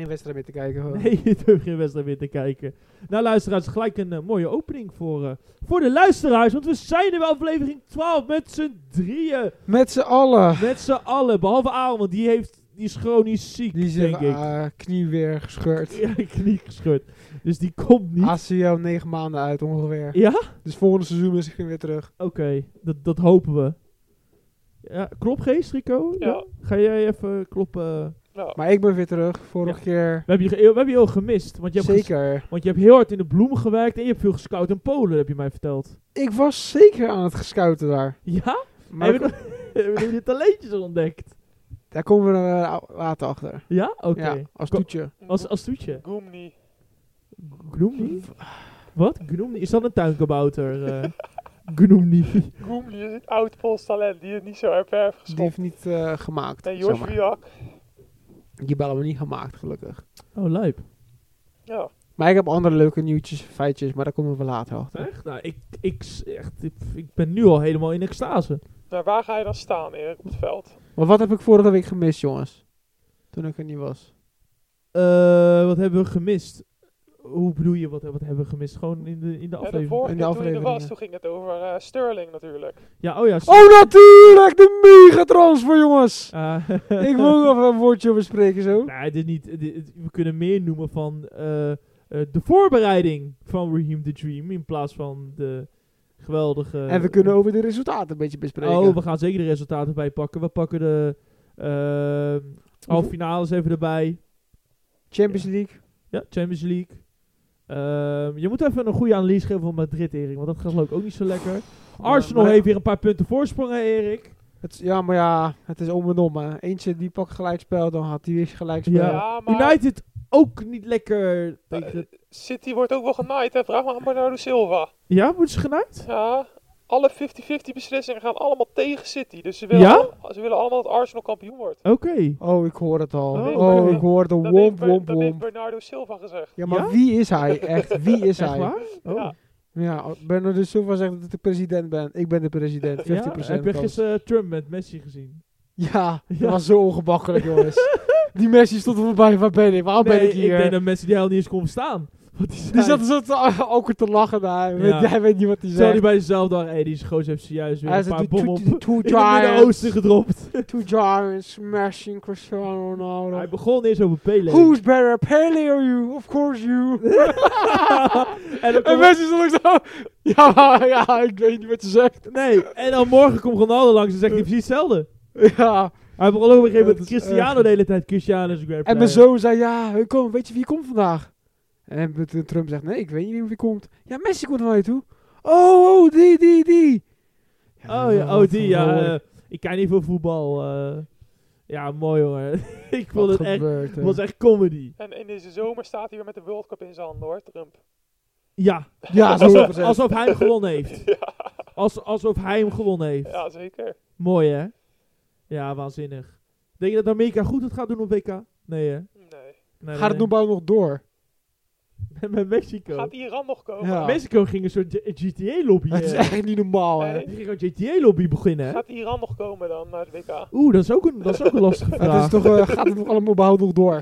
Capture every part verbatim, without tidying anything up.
wedstrijd meer te kijken. Gewoon. Nee, je durft geen wedstrijd meer te kijken. Nou, luisteraars, gelijk een uh, mooie opening voor, uh, voor de luisteraars. Want we zijn er bij aflevering twaalf met z'n drieën. Met z'n allen. Met z'n allen. Behalve Aaron, want die, heeft, die is chronisch ziek, Die is denk even, ik. uh, knie weer gescheurd. Ja, knie gescheurd. Dus die komt niet. A C L negen maanden uit ongeveer. Ja? Dus volgende seizoen is hij weer terug. Oké, okay, dat, dat hopen we. Ja, klopgeest, Rico? Ja. Ja? Ga jij even kloppen? Ja. Maar ik ben weer terug. Vorige Ja. keer. We hebben je, ge- we hebben je heel gemist. Want je, hebt ges- Zeker. want je hebt heel hard in de bloemen gewerkt en je hebt veel gescout in Polen, heb je mij verteld. Ik was zeker aan het gescouten daar. Ja? Maar Hebben we hebben we je talentjes ontdekt? daar komen we uh, later achter. Ja? Oké. Ja, als Ko- toetje. Als, als toetje. Goomni. Gnoemni? Wat? Gnoemni? Is dat een tuinkabouter? Uh, Gnoemni. Goomni is een oud Pools talent die het niet zo erg heeft Die geschopt. heeft niet uh, gemaakt. En zeg Jos maar. Wiak. Die hebben we niet gemaakt, gelukkig. Oh, lijp. Ja. Maar ik heb andere leuke nieuwtjes, feitjes, maar daar komen we later achter. Echt? Nou, ik, ik, s- echt, ik, ik ben nu al helemaal in extase. Nou, waar ga je dan staan, Erik, op het veld? Maar wat heb ik vorige week gemist, jongens? Toen ik er niet was. Uh, wat hebben we gemist? Hoe bedoel je, wat, wat hebben we gemist? Gewoon in de, in de Ja, de aflevering? vorige in de keer toen je er was, afleveringen. toen ging het over uh, Sterling natuurlijk. Ja, oh ja. s- Oh, natuurlijk! De mega-transfer, jongens! Ah, Ik wil nog even een woordje over spreken, zo. Nee, het is niet, het is- het- we kunnen meer noemen van uh, uh, de voorbereiding van Raheem the Dream in plaats van de geweldige... En we kunnen over de resultaten een beetje bespreken. Oh, we gaan zeker de resultaten bij pakken. We pakken de uh, halve finales even erbij. Champions League. Ja, Champions League. Ehm, je moet even een goede analyse geven van Madrid, Erik, want dat gaat geloof ik ook niet zo lekker. Arsenal maar- heeft weer een paar punten voorsprong, hè, Erik? Het, ja, maar ja, het is om en om. Hè. Eentje die pakt gelijkspel, dan had hij weer gelijkspel. Ja. Ja, maar United ook niet lekker tegen... City wordt ook wel genaaid, hè? Vraag maar aan Bernardo Silva. Ja, worden ze genaaid? Ja, alle vijftig vijftig beslissingen gaan allemaal tegen City. Dus ze willen, Ja? al- ze willen allemaal dat Arsenal kampioen wordt. Oké. Oh, ik hoor het al. Oh, Oh, oké. ik hoor de Dat heeft, womp, Ber- womp, dat heeft womp. Bernardo Silva gezegd. Ja, maar Ja? wie is hij? Echt, wie is Echt hij? waar? Oh. Ja. Ja, Bernardo Silva zegt dat ik de president ben. Ik ben de president. Ja? vijftig procent Heb je kans. gisteren Trump met Messi gezien? Ja, dat Ja. was zo ongemakkelijk, jongens. Die Messi stond er voorbij. Waar ben ik? Waarom ben ik hier? ik denk dat Messi die helemaal niet eens kon verstaan. Wat die Die zei. zat zo te- ook ter lachen daar. Weet- Ja. Hij weet niet wat hij Terwijl hij zegt. bij zichzelf dacht, hé, die gozer heeft zojuist weer Hij een zei, paar "Two- bommen op two- two in het giants. Midden-Oosten gedropt. Two giants smashing Cristiano Ronaldo. Hij begon eerst over Pele. Who's better, Pele or you? Of course you. en, dan En komt- Messi stond ook zo. Ja, maar, ja, ik weet niet wat je zegt. nee, en dan morgen komt Ronaldo langs en zegt hij precies hetzelfde. Ja. Hij begon ook op een gegeven moment Het is Cristiano echt- de hele tijd. Cristiano is een great En mijn player. zoon zei, ja, hey, kom, weet je wie komt vandaag? En toen Trump zegt, nee, ik weet niet wie komt. Ja, Messi komt naar je toe. Oh, oh, die, die, die. Oh ja, wat oh die, een ja. mooi. eh, ik ken niet veel voetbal. eh. ja, mooi jongen. ik vond Wat het echt, gebeurt er? het was echt comedy. En in deze zomer staat hij weer met de World Cup in zijn handen, hoor, Trump. Ja, Ja, zo alsof, gezegd. alsof hij hem gewonnen heeft. Ja, Als, alsof hij hem gewonnen heeft. ja, zeker. Mooi hè? Ja, waanzinnig. Denk je dat Amerika goed het gaat doen op W K? Nee hè? Nee. Nee, Gaat het nog bouw nog door? nog met Mexico? Gaat Iran nog komen? Ja. Mexico ging een soort G T A-lobby. Het is echt niet normaal, hè. Nee. Die ging een G T A-lobby beginnen hè? Gaat Iran nog komen dan naar het W K? Oeh, dat is ook een, dat is ook een lastige Het vraag. is toch, eh, gaat het nog allemaal überhaupt nog door?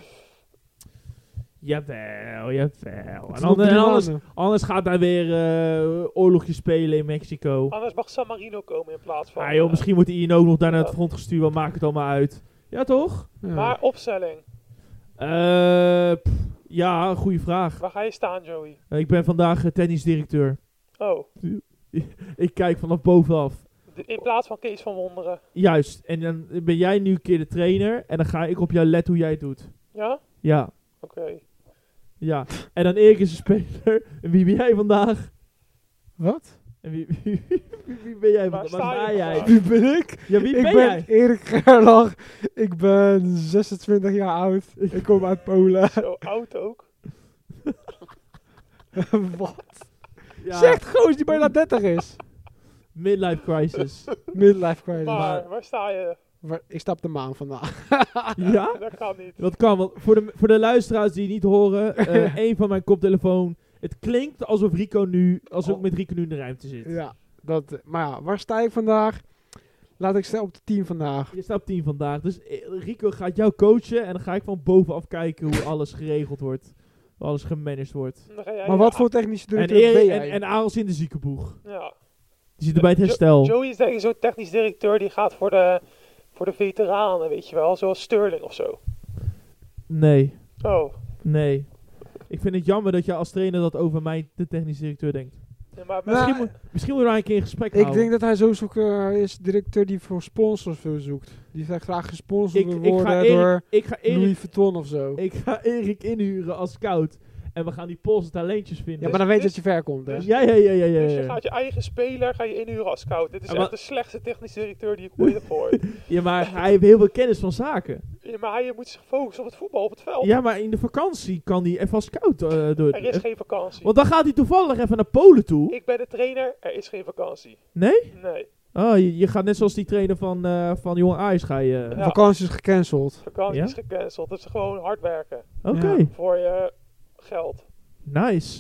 Jawel, jawel. Het En is nog anders, drie anders, maanden. anders gaat daar weer eh oorlogje spelen in Mexico. Anders mag San Marino komen in plaats van... Ah joh, eh, misschien wordt Ian ook nog daar naar het ja. front gestuurd, wat maakt het allemaal uit? Ja toch? Ja. Maar opstelling. Eh, pff, ja, goede vraag. Waar ga je staan, Joey? Eh, Ik ben vandaag eh, tennisdirecteur. Oh, Ik kijk vanaf bovenaf. de- in plaats van Kees van Wonderen. Juist, en dan ben jij nu een keer de trainer en dan ga ik op jou letten hoe jij het doet. Ja? Ja, Oké. ja. En dan Erik is een speler. En wie ben jij vandaag? Wat? En wie, wie, wie- wie ben jij Waar vandaag? Waar sta sta je jij? vandaag? Wie ben ik? Ja, wie ik ben, ben jij? Erik Gerlach. Ik ben zesentwintig jaar oud. Ik kom uit Polen. Zo oud ook. Wat? Ja, Zegt goos die bijna dertig is. midlife crisis. Midlife crisis. Maar, waar sta je? Maar ik sta op de maan vandaag. Ja? Dat kan niet. Dat kan, want voor de, voor de luisteraars die het niet horen, eh een van mijn koptelefoon. Het klinkt alsof Rico nu, alsof ik met Rico nu in de ruimte zit. Ja, dat, maar ja, waar sta ik vandaag? Laat ik staan op de team vandaag. Je staat op tien vandaag. Dus eh, Rico gaat jou coachen en dan ga ik van bovenaf kijken hoe alles geregeld wordt. Hoe alles gemanaged wordt. Dan ga jij- Maar wat voor technische En, directeur ben Erik- jij? en, en Aaron in de ziekenboeg. Ja. Die zit er bij het Jo- herstel. Joey is denk ik zo'n technisch directeur die gaat voor de, voor de veteranen, weet je wel. Zoals Sterling of zo. Nee, Oh. nee. Ik vind het jammer dat je als trainer dat over mij, de technisch directeur, denkt. Ja, maar Nou, Misschien, moet, misschien moeten we daar een keer een gesprek Ik houden. denk dat hij zo zoekt, uh, is directeur die voor sponsors veel zoekt. Die zegt graag gesponsord ik, wil ik, worden ga door Erik, ik, ga Erik, Louis Vuitton of zo. ik ga Erik inhuren als scout. En we gaan die Poolse talentjes vinden. ja, maar dan weet je dus- dat je ver komt, hè? Ja, ja, ja, ja, ja. Dus je ja. gaat je eigen speler ga je inhuren als scout. Dit is Ja, maar- echt de slechtste technisch directeur die ik ooit heb gehoord. Ja, maar hij heeft heel veel kennis van zaken. Ja, maar hij moet zich focussen op het voetbal, op het veld. Ja, maar in de vakantie kan hij even als scout uh, door. Er is geen vakantie. Want dan gaat hij toevallig even naar Polen toe. Ik ben de trainer, er is geen vakantie. Nee? Nee, Oh, je, je gaat net zoals die trainer van, eh van Jong Ajax ga je. De Ja. vakantie is gecanceld. vakantie Ja? is gecanceld. Het is gewoon hard werken Oké, Ja. voor je geld. nice.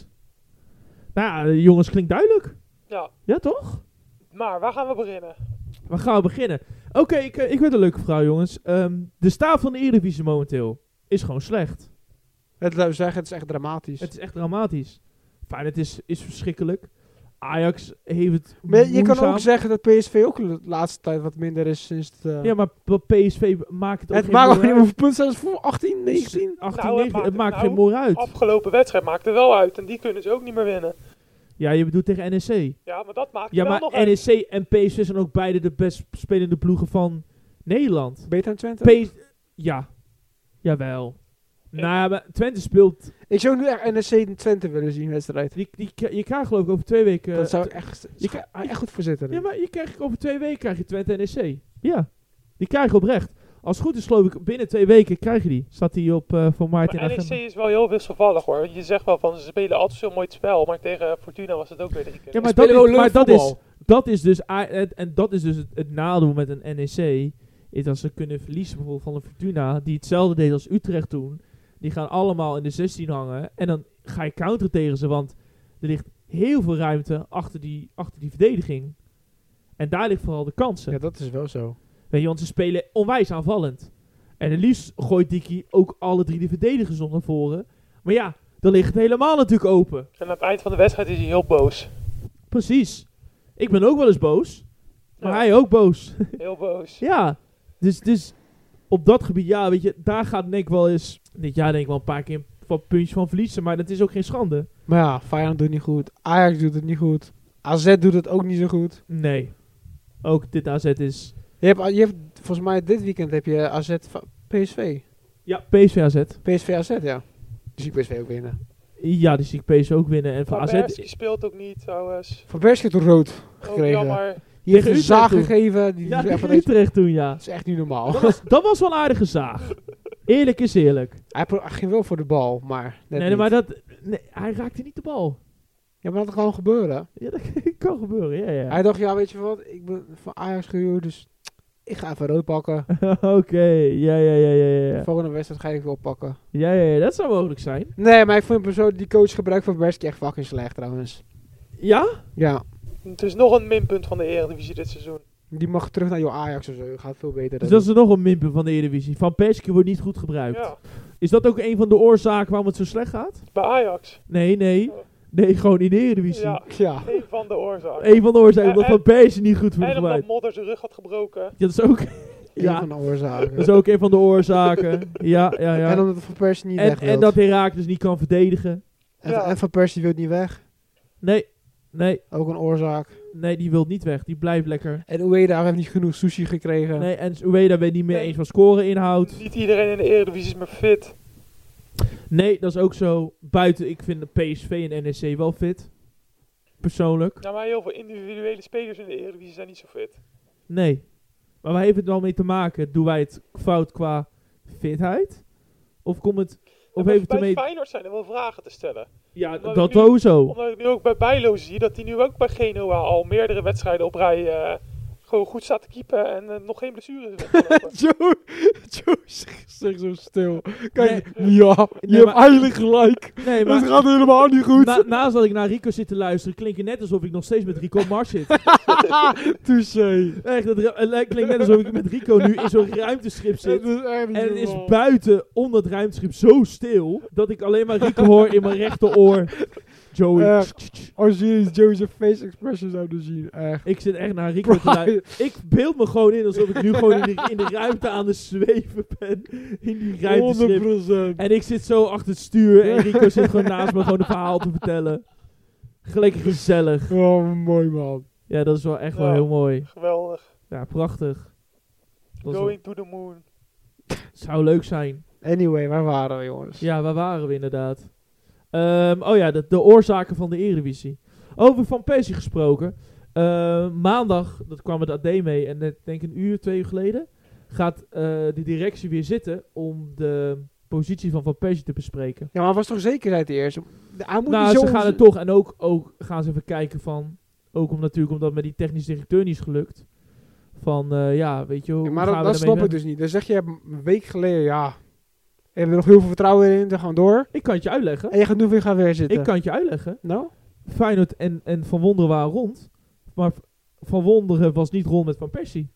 Nou, ja, jongens, klinkt duidelijk. Ja, Ja, toch? maar waar gaan we beginnen? We gaan beginnen. Oké, ik, eh, ik weet een leuke vraag, jongens. Ehm, de staat van de Eredivisie momenteel is gewoon slecht. Het zou zeggen, het is echt dramatisch. Het is echt dramatisch. Fijn, het is, is verschrikkelijk. Ajax heeft het Maar je kan moeizaam. ook zeggen dat P S V ook de laatste tijd wat minder is sinds het... uh, Ja, maar P S V maakt het ook het geen maakt ook moer niet uit. hoeveel punten zijn ze voor achttien, negentien. achttien, Nou, het negentien, het maakt- maakt nou, geen moer uit. Afgelopen wedstrijd maakte wel uit en die kunnen ze ook niet meer winnen. Ja, je bedoelt tegen N E C. Ja, maar dat maakt Ja, wel maar nog N E uit. C en P S V zijn ook beide de best spelende ploegen van Nederland. Beter dan Twente? P ja. Jawel. Nou, maar Twente speelt... Ik zou nu echt N S C en Twente willen zien, wedstrijd. Die, die, je krijgt geloof ik over twee weken... dat zou t- echt, je je echt goed voor zitten. Ja, maar je krijgt over twee weken krijg je Twente en N E C. Ja. Die krijg je oprecht. Als het goed is geloof ik binnen twee weken krijg je die. Staat die op uh, voor Maarten Maar in N E agenda. C is wel heel wisselvallig hoor. Je zegt wel van ze spelen altijd zo'n mooi spel, maar tegen Fortuna was het ook weer drie keer. Ja, maar, Ze dat spelen is, gewoon maar leuk dat, is, voetbal. dat is dus... a- het- En dat is dus het, het nadeel met een N E C. Is dat ze kunnen verliezen bijvoorbeeld van een Fortuna. Die hetzelfde deed als Utrecht toen. Die gaan allemaal in de zestien hangen. En dan ga je counteren tegen ze. Want er ligt heel veel ruimte achter die, achter die verdediging. En daar ligt vooral de kansen. Ja, dat is wel zo. Weet je, want ze spelen onwijs aanvallend. En het liefst gooit Dikkie ook alle drie de verdedigers nog naar voren. Maar ja, dan ligt het helemaal natuurlijk open. En aan het eind van de wedstrijd is hij heel boos. Precies. Ik ben ook wel eens boos. Maar Ja. hij ook boos. Heel boos. Ja. Dus, dus op dat gebied, ja, weet je, daar gaat denk ik wel eens... Dit jaar denk ik wel een paar keer wat puntjes van verliezen. Maar dat is ook geen schande. Maar ja, Feyenoord doet het niet goed. Ajax doet het niet goed. A Z doet het ook niet zo goed. Nee. Ook dit A Z is... Je hebt, je hebt volgens mij dit weekend heb je A Z va- P S V. Ja, P S V A Z. P S V A Z, ja. Dus ik P S V ook winnen. Ja, die zie ik P S V ook winnen. En voor Van A Z... Persie speelt ook niet trouwens. Van Persie heeft toch rood Ook gekregen. jammer. Die heeft Tegen een zaag Utrecht toen. gegeven. Die Ja, die echt van tegen deze- Utrecht toen, ja. dat is echt niet normaal. Dat was, dat was wel een aardige zaag. Eerlijk is eerlijk. Hij, pro- hij ging wel voor de bal, maar net Nee, niet. maar dat... Nee, hij raakte niet de bal. Ja, maar dat kan gewoon gebeuren. Ja, dat kan gebeuren, ja, ja. Hij dacht, ja, weet je wat, ik ben van Ajax gehuurd, dus ik ga even rood pakken. Oké, ja, ja, ja, ja, ja. Volgende wedstrijd ga ik wel pakken. Ja, ja, ja, dat zou mogelijk zijn. Nee, maar ik vond persoonlijk die coach gebruik van Persie echt fucking slecht trouwens. Ja? Ja, Het is nog een minpunt van de Eredivisie dit seizoen. die mag terug naar jouw Ajax of zo. Gaat veel beter. Dus dan dat is nog een minpunt van de Eredivisie. Van Persie wordt niet goed gebruikt. Ja, Is dat ook een van de oorzaken waarom het zo slecht gaat? bij Ajax. Nee, nee. Nee, gewoon in de Eredivisie. Ja, Ja. een van de oorzaken. Een van de oorzaken En- omdat en- Van Persie niet goed wordt En omdat gebruikt. Modder zijn rug had gebroken. Ja, dat is ook... Een Ja, van de oorzaken. dat is ook een van de oorzaken. Ja, ja, ja. En omdat het Van Persie niet En, weg wil. en dat Herakles niet kan verdedigen. En, Ja. en Van Persie wil niet weg. Nee, nee, Ook een oorzaak. nee, die wil niet weg. Die blijft lekker. En Ueda heeft niet genoeg sushi gekregen. Nee, en Ueda weet niet meer Nee. eens wat scoren inhoudt. Niet iedereen in de Eredivisie is meer fit. Nee, dat is ook zo. Buiten, ik vind de P S V en N E C wel fit. Persoonlijk. Nou, maar heel veel individuele spelers in de Eredivisie zijn niet zo fit. Nee. Maar waar heeft het dan mee te maken? Doen wij het fout qua fitheid? Of komt het... Of En heeft het bij ermee... Feyenoord zijn er wel vragen te stellen. Ja, Omdat dat ik nu- sowieso. Omdat ik nu ook bij Bijlo zie dat hij nu ook bij Genoa al meerdere wedstrijden op rij eh, gewoon goed staat te keepen en uh, nog geen blessure is weggelopen. Joe, Joe zegt zeg zo stil. Kijk, nee, ja, je nee, hebt maar, eigenlijk gelijk. Nee, maar, het gaat helemaal niet goed. Na, naast dat ik naar Rico zit te luisteren, klinkt het net alsof ik nog steeds met Rico Mars zit. Touché. Echt, het, het klinkt net alsof ik met Rico nu in zo'n ruimteschip zit. Het is echt niet En het is normaal. buiten onder het ruimteschip zo stil, dat ik alleen maar Rico hoor in mijn rechteroor. Joey. Echt. Als jullie Joey's face expression zouden zien, echt. Ik zit echt naar Rico te luisteren. Ik beeld me gewoon in alsof ik nu gewoon in de, in de ruimte aan het zweven ben. In die ruimteschip. honderd procent. En ik zit zo achter het stuur en Rico zit gewoon naast me gewoon een verhaal te vertellen. Gelijk gezellig. Oh, mooi man. Ja, dat is wel echt wel Ja. heel mooi. Geweldig. Ja, prachtig. Dat is Going to the moon. wel- zou leuk zijn. Anyway, waar waren we, jongens? Ja, waar waren we inderdaad? Ehm, oh ja, de, de oorzaken van de Eredivisie. Over Van Persie gesproken. Ehm, maandag, dat kwam het A D mee, en net denk ik een uur, twee uur geleden, gaat eh, de directie weer zitten om de positie van Van Persie te bespreken. Ja, maar was toch zekerheid eerst? Hij moet Nou, niet ze zo gaan het toch, en ook, ook gaan ze even kijken van, ook om natuurlijk omdat met die technisch directeur niet is gelukt. Van, eh, ja, weet je, hoe Ja, maar gaan dat, we dat ermee snap ik weg? dus niet. Dan zeg je een week geleden, ja, we hebben er nog heel veel vertrouwen in, dan gaan we door. Ik kan het je uitleggen. En je gaat nu weer gaan weer zitten. Ik kan het je uitleggen. Nou? Feyenoord en, en Van Wonderen waren rond. Maar Van Wonderen was niet rond met Van Persie.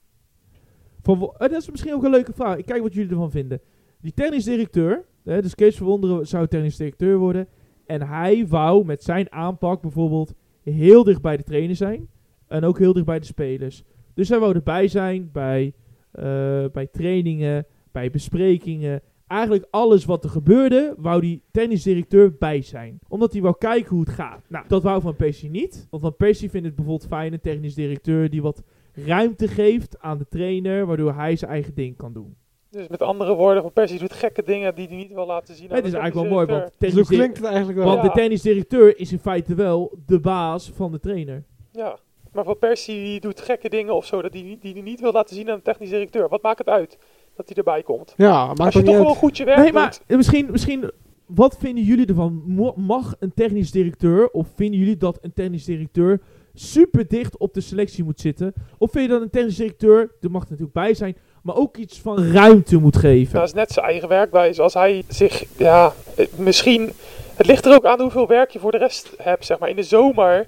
Van Wo- eh, dat is misschien ook een leuke vraag. Ik kijk wat jullie ervan vinden. Die technisch directeur, hè, dus Kees Van Wonderen zou technisch directeur worden. En hij wou met zijn aanpak bijvoorbeeld heel dicht bij de trainer zijn. En ook heel dicht bij de spelers. Dus hij wou erbij zijn bij, eh, bij trainingen, bij besprekingen. Eigenlijk alles wat er gebeurde, wou die technisch directeur bij zijn. Omdat hij wou kijken hoe het gaat. Nou, dat wou Van Persie niet. Want Van Persie vindt het bijvoorbeeld fijn, een technisch directeur die wat ruimte geeft aan de trainer, waardoor hij zijn eigen ding kan doen. Dus met andere woorden, Van Persie doet gekke dingen die hij niet wil laten zien. aan Het is de eigenlijk wel mooi, technisch want, Zo technisch di- klinkt het eigenlijk wel. want Ja. de technisch directeur is in feite wel de baas van de trainer. Ja, maar Van Persie die doet gekke dingen of zo dat die, die hij niet wil laten zien aan de technisch directeur. Wat maakt het uit dat hij erbij komt? Ja, maakt Als je toch toch niet gewoon uit. goed je werk Nee, doet. maar eh, misschien, misschien, wat vinden jullie ervan? Mo- Mag een technisch directeur, of vinden jullie dat een technisch directeur super dicht op de selectie moet zitten? Of vind je dat een technisch directeur, er mag er natuurlijk bij zijn, maar ook iets van ruimte moet geven? Dat is net zijn eigen werkwijze. Als hij zich, ja, eh, misschien... Het ligt er ook aan hoeveel werk je voor de rest hebt, zeg maar. In de zomer,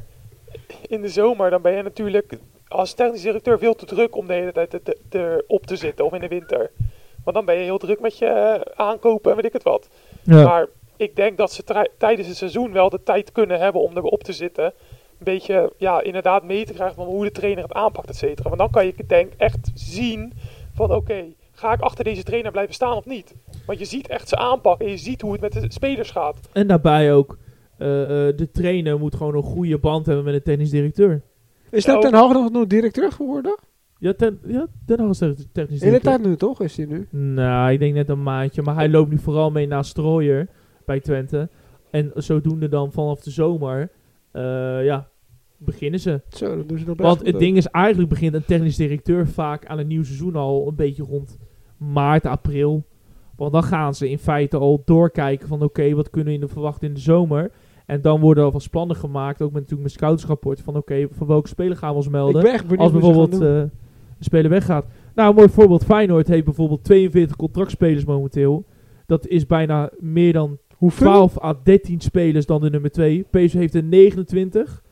in de zomer dan ben je natuurlijk als technisch directeur veel te druk om de hele tijd te- te- erop te zitten. Of in de winter. Want dan ben je heel druk met je eh, aankopen en weet ik het wat. Ja. Maar ik denk dat ze tri- tijdens het seizoen wel de tijd kunnen hebben om erop te zitten. Een beetje, ja, inderdaad mee te krijgen van hoe de trainer het aanpakt, et cetera. Want dan kan je, denk echt zien van oké, ga ik achter deze trainer blijven staan of niet? Want je ziet echt zijn aanpak en je ziet hoe het met de spelers gaat. En daarbij ook, eh, eh, de trainer moet gewoon een goede band hebben met de technisch directeur. Is dat Ja, Ten Hag nog, nog directeur geworden? Ja, ten, ja, Den Haag is de technisch De hele directeur. tijd nu toch, is hij nu? Nou, ik denk net een maandje. Maar hij loopt nu vooral mee naar Strooier bij Twente. En zodoende dan vanaf de zomer, eh, ja, beginnen ze. Zo, dat doen ze nog best Want goed het ook. ding is, eigenlijk begint een technisch directeur vaak aan een nieuw seizoen al een beetje rond maart, april. Want dan gaan ze in feite al doorkijken van oké, wat kunnen we in de verwachten in de zomer. En dan worden alvast plannen gemaakt, ook met natuurlijk met scoutsrapport, van oké, van welke speler gaan we ons melden. Ik ben echt benieuwd Als hoe ze gaan bijvoorbeeld doen. eh, een speler weggaat. Nou, een mooi voorbeeld. Feyenoord heeft bijvoorbeeld tweeënveertig contractspelers momenteel. Dat is bijna meer dan Hoeveel? twaalf à dertien spelers dan de nummer twee. P S V heeft er negenentwintig.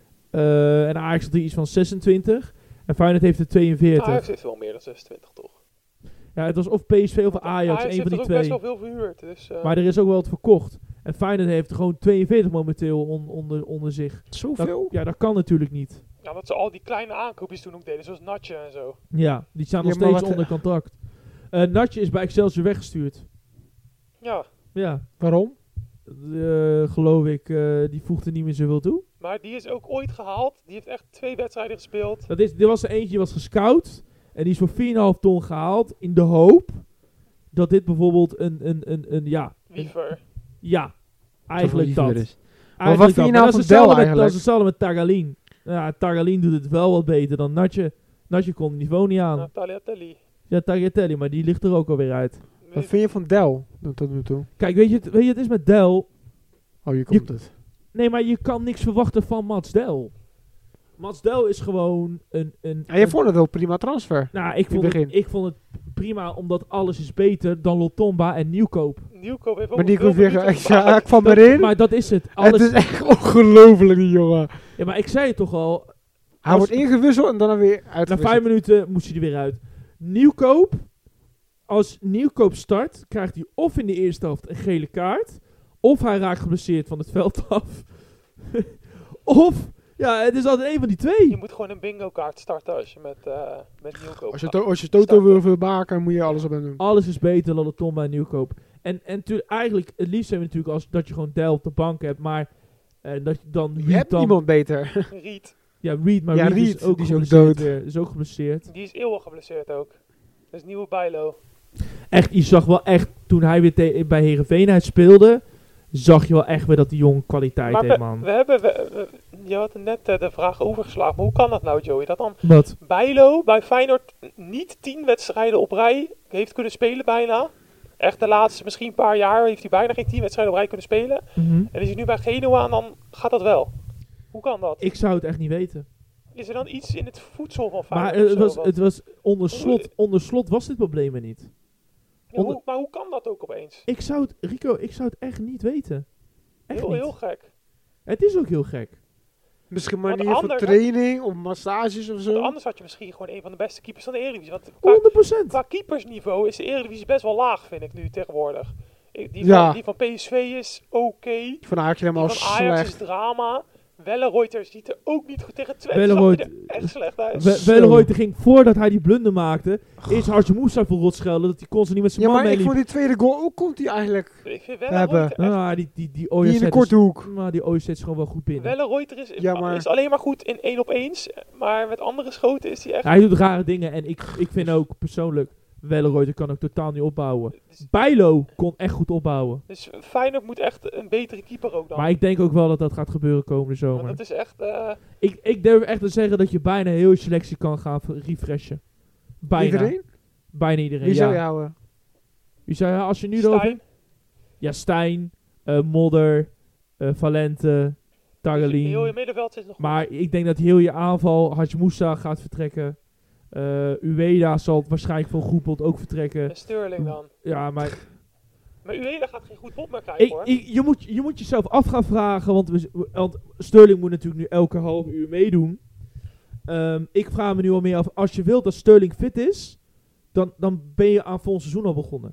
Eh, en Ajax had er iets van zesentwintig. En Feyenoord heeft er tweeënveertig. Ajax heeft wel meer dan zesentwintig toch? Ja, het was of P S V of Ajax, een heeft van die er ook best twee. wel veel verhuurd. Dus, eh, Maar er is ook wel wat verkocht. En Feyenoord heeft er gewoon tweeënveertig momenteel on- onder, onder zich. Dat, Zoveel? ja, dat kan natuurlijk niet. ja, dat ze al die kleine aankoopjes toen ook deden, zoals Natje en zo. Ja, die staan nog Ja, maar steeds wat, onder contract. Eh Natje is bij Excelsior weggestuurd. Ja, Ja, Waarom? eh, geloof ik, eh, die voegde niet meer zoveel toe. maar die is ook ooit gehaald. Die heeft echt twee wedstrijden gespeeld. Dat is, er was er eentje die was gescout. En die is voor vier komma vijf ton gehaald. In de hoop dat dit bijvoorbeeld een, een, een, een ja. Een, Liever. ja, eigenlijk Zoveel dat. liever is. Eigenlijk wat vind je dat. nou Maar van dat is Del hetzelfde met- eigenlijk? Dat is hetzelfde met Tagalin. Ja, Tagalin doet het wel wat beter dan Natje. Natje komt het niveau niet aan. Natalia Telly. Ja, Tagliatelli, maar die ligt er ook alweer uit. Wat vind je van Del tot nu toe? Kijk, weet je, het- weet je, het is met Del. Oh, hier komt het. Nee, maar je kan niks verwachten van Mats Del. Mats Del is gewoon een... een En je een- vond het wel prima transfer. Nou, ik in vond, het het, begin. ik vond het prima, omdat alles is beter dan Lotomba en Nieuwkoop. Nieuwkoop heeft ook Maar die veel komt weer... minuten Ik zei, gemaakt. hij kwam Dat- erin. Maar dat is het. Het Alles, is echt ongelooflijk, die jongen. ja, maar ik zei het toch al. Hij Als- wordt ingewisseld en dan weer Na uitgewisseld. vijf minuten moest hij er weer uit. Nieuwkoop. Als Nieuwkoop start, krijgt hij of in de eerste helft een gele kaart. Of hij raakt geblesseerd van het veld af. Of, ja, het is altijd een van die Je twee. moet gewoon een bingo kaart starten als je met, uh, met Nieuwkoop Als je, gaat. to als je Toto wil, wil maken, moet je alles op hem doen. Alles is beter dan Lotomba en Nieuwkoop. En, en tu- eigenlijk, het liefst zijn we natuurlijk als dat je gewoon Del op de bank hebt. Maar eh, dat je dan Je Reed hebt dan... niemand beter. Riet, Ja, Reed, maar Ja, Reed, Reed, is ook die is ook geblesseerd dood. weer. Is ook geblesseerd. die is eeuwig geblesseerd ook. Dat is nieuwe Bijlo. Echt, je zag wel echt, toen hij weer te- bij Heerenveen uit speelde, zag je wel echt weer dat die jongen kwaliteit Maar heeft, we, man. we hebben, we, we- je had net uh, de vraag overgeslagen, maar hoe kan dat nou, Joey? Dat dan Wat? Bijlo bij Feyenoord niet tien wedstrijden op rij heeft kunnen spelen bijna. Echt de laatste misschien een paar jaar heeft hij bijna geen tien wedstrijden op rij kunnen spelen. Mhm. En is hij nu bij Genoa en dan gaat dat wel. Hoe kan dat? Ik zou het echt niet weten. Is er dan iets in het voedsel van Maar Feyenoord? het of was, zo, het was onder, Hoe- slot, onder slot was dit probleem er niet. Ja, onder- hoe, maar hoe kan dat ook opeens? Ik zou het, Rico, ik zou het echt niet weten. Echt Heel, niet. heel gek. Het is ook heel gek. Misschien Want manier van anders- training of massages of Want zo. anders had je misschien gewoon een van de beste keepers van de Eredivisie. Want qua, honderd procent. qua keepersniveau is de Eredivisie best wel laag, vind ik nu tegenwoordig. Ik- Die, Ja. van, die van P S V is oké. Van Ajax helemaal Die van Ajax slecht. is drama. Wellenreuter ziet er ook niet goed tegen Twente. Wellenreuter- Zag hij er echt slecht uit. We- Zo. Wellenreuter ging voordat hij die blunder maakte. Eerst Hartje Moussa voor rot schelden, dat hij constant niet met zijn Ja, man maar ik meeliep. vond die tweede goal ook komt hij eigenlijk. Ik vind hebben. Wellenreuter echt... Ah, die, die, die Die Oya in de zet korte is, hoek. maar die Oya zet is gewoon wel goed binnen. Wellenreuter is, Ja, maar- is alleen maar goed in één op eens. Maar met andere schoten is hij echt... Hij doet rare dingen en ik, ik vind ook persoonlijk, Wellenreuter kan ook totaal niet opbouwen. Bijlo kon echt goed opbouwen. Dus Feyenoord moet echt een betere keeper ook dan. Maar ik denk ook wel dat dat gaat gebeuren komende Want zomer. dat is echt... eh, Ik, ik durf echt te zeggen dat je bijna heel je selectie kan gaan refreshen. Bijna. Iedereen? Bijna iedereen, Wie zou je ja. houden? Wie zou je, als je nu erover... Stijn. Ja, Stijn, eh, Modder, eh, Valente, Tagalien. Heel je middenveld is nog Maar ik denk dat heel je aanval, Hadj Moussa gaat vertrekken. Eh Ueda zal waarschijnlijk van Groepelt ook vertrekken. En Sterling dan. Ja, maar Maar Ueda gaat geen goed bot meer krijgen ik, hoor. ik, je, moet, je moet jezelf af gaan vragen, want, we, want Sterling moet natuurlijk nu elke half uur meedoen. Ehm, ik vraag me nu al meer af, als je wilt dat Sterling fit is, dan, dan ben je aan volgend seizoen al begonnen.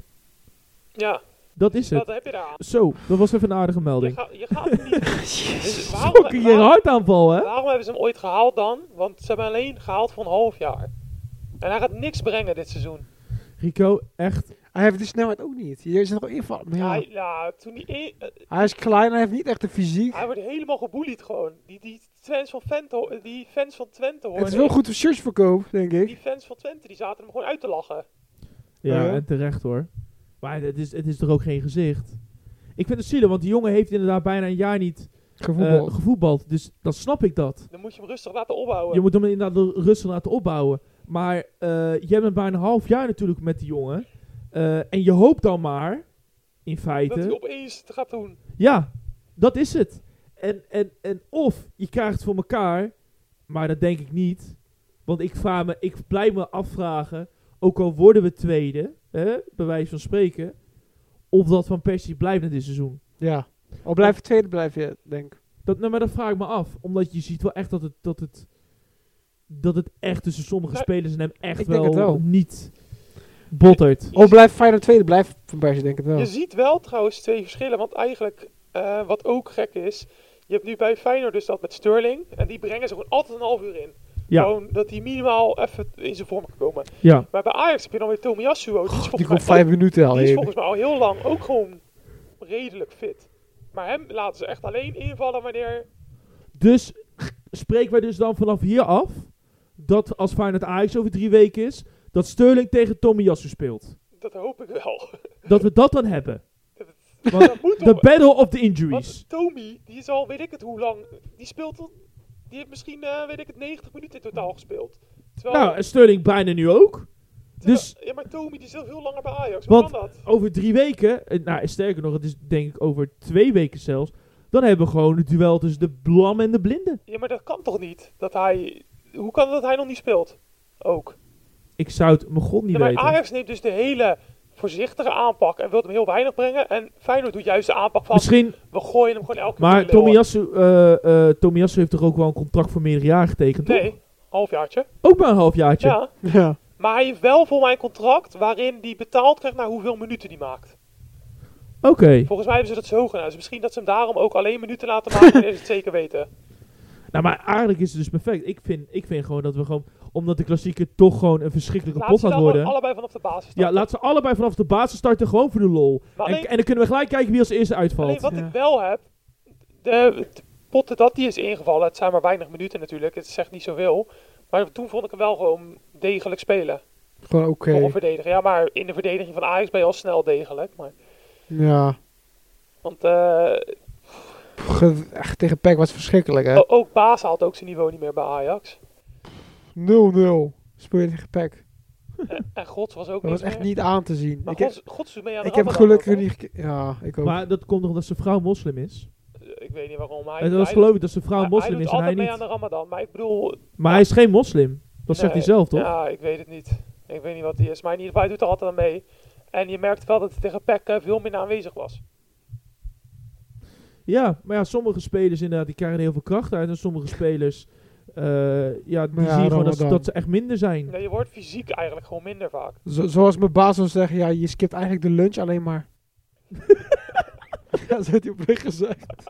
Ja, Dat is het. wat heb je daar aan? Zo, dat was even een aardige Je, melding. ga, je gaat hem niet... Dus waarom, Fucking je waarom, hartaanval, hè? waarom hebben ze hem ooit gehaald dan? Want ze hebben alleen gehaald voor een half jaar. En hij gaat niks brengen dit seizoen. Rico, echt. Hij heeft die snelheid ook niet. Je zit nog invallen. Maar ja, Hij, ja, toen die, e- eh, hij is klein, hij heeft niet echt de fysiek. hij wordt helemaal geboelied gewoon. Die, die, fans van Twente, ho- die fans van Twente hoor. Het is wel goed voor shirtsverkoop, denk ik. Die fans van Twente die zaten hem gewoon uit te lachen. Ja, Ja. en terecht hoor. Maar het is, het is toch ook geen gezicht. Ik vind het zielig, want die jongen heeft inderdaad bijna een jaar niet eh, Gevoetbald. gevoetbald. Dus dan snap ik dat. Dan moet je hem rustig laten opbouwen. Je moet hem inderdaad rustig laten opbouwen. Maar eh, je hebt bijna een half jaar natuurlijk met die jongen. Eh, en je hoopt dan maar, in dat hij feite... opeens het gaat doen. Ja, dat is het. En, en, en of je krijgt het voor elkaar, maar dat denk ik niet. Want ik, vraag me, ik blijf me afvragen, ook al worden we tweede, hè, bij wijze van spreken, of dat Van Persie blijft in dit seizoen. Ja. Al blijf je tweede, blijf je, denk ik. Dat, nou, maar dat vraag ik me af. Omdat je ziet wel echt dat het, dat het, dat het echt tussen sommige Nou, spelers en hem echt ik denk wel, het wel. niet bottert. Al blijft Feyenoord tweede, blijft Van Persie, denk ik wel. Je ziet wel trouwens twee verschillen. Want eigenlijk, eh, wat ook gek is... Je hebt nu bij Feyenoord dus dat met Sterling. En die brengen ze gewoon altijd een half uur in. Ja, Gewoon dat hij minimaal even in zijn vorm kan komen. ja. Maar bij Ajax heb je dan weer Tomiyasu. Die is volgens, Die mij, komt vijf minuten ook, al die is in. volgens mij al heel lang ook gewoon redelijk fit. Maar hem laten ze echt alleen invallen wanneer... Dus spreken wij dus dan vanaf hier af dat als Feyenoord Ajax over drie weken is, dat Sterling tegen Tomiyasu speelt. Dat hoop ik wel. Dat we dat dan hebben. Want Dat moet de toch... battle of the injuries. Want Tommy, die is al weet ik het hoe lang... Die speelt al... Die heeft misschien, eh, weet ik het, negentig minuten in totaal gespeeld. Terwijl, Nou, en Sterling bijna nu ook. terwijl- dus- ja, maar Tommy die is al veel langer bij Ajax. Hoe Want kan dat? over drie weken, eh, nou sterker nog, het is denk ik over twee weken zelfs, Dan hebben we gewoon het duel tussen de Blam en de Blinde. Ja, maar dat kan toch niet? Dat hij... Hoe kan het dat hij nog niet speelt? Ook. Ik zou het mijn god niet Ja, maar weten. Ajax neemt dus de hele voorzichtige aanpak en wil hem heel weinig brengen. En Feyenoord doet juist de aanpak van... Misschien, We gooien hem gewoon elke keer. maar in de leeuwen. Tomiyasu, uh, uh, Tomiyasu heeft toch ook wel een contract voor meerdere jaren getekend, toch? Nee, halfjaartje. Ook maar een halfjaartje. Ja. Ja. Maar hij heeft wel voor mij een contract waarin hij betaald krijgt naar hoeveel minuten hij maakt. Oké. Volgens mij hebben ze dat zo gedaan. Dus misschien dat ze hem daarom ook alleen minuten laten maken en is het zeker weten. Nou, maar eigenlijk is het dus perfect. Ik vind, ik vind gewoon dat we gewoon... Omdat de klassieker toch gewoon een verschrikkelijke Laat pot ze gaat dan worden. allebei vanaf de basis Ja, starten. laat ze allebei vanaf de basis starten, gewoon voor de lol. Maar En, alleen- en dan kunnen we gelijk kijken wie als eerste Alleen uitvalt. wat Ja. ik wel heb, de, de potten dat die is ingevallen, het zijn maar weinig minuten natuurlijk, het zegt niet zoveel. Maar toen vond ik hem wel gewoon degelijk spelen. Gewoon oké. Voor een verdediger. Ja, maar in de verdediging van Ajax ben je al snel degelijk. Maar, Ja. want eh, Ge- Echt tegen P E C was verschrikkelijk, hè? o- ook Baas haalt ook zijn niveau niet meer bij Ajax. nul nul. Speel je tegen P E C. en, en Gods was ook Dat was niet echt meer. niet aan te zien. Maar Ik heb, Gods, Gods doet mee aan de ik heb Ramadan gelukkig ook, niet... geke- Ja, ik ook. Maar dat komt nog omdat zijn vrouw moslim is. hoor. Ik weet niet waarom. Maar hij, En dat was hij geloof doet- ik dat zijn vrouw hij- moslim hij is doet en hij altijd mee niet. aan de Ramadan. Maar ik bedoel... Maar hij is geen moslim. Dat zegt hij nee, zelf, toch? Ja, ik weet het niet. Ik weet niet wat hij is. Maar in ieder geval, hij doet er altijd aan mee. En je merkt wel dat hij tegen P E C eh, veel minder aanwezig was. Ja, maar ja, sommige spelers inderdaad, die krijgen er heel veel kracht uit. En sommige spelers, eh, ja, die Maar ja, zie je gewoon dat, ze- Ramadan. dat ze echt minder zijn. Nee, je wordt fysiek eigenlijk gewoon minder vaak. Zo- zoals mijn baas zou zeggen, ja, je skipt eigenlijk de lunch alleen maar. Ja, zo heeft hij op weg gezegd.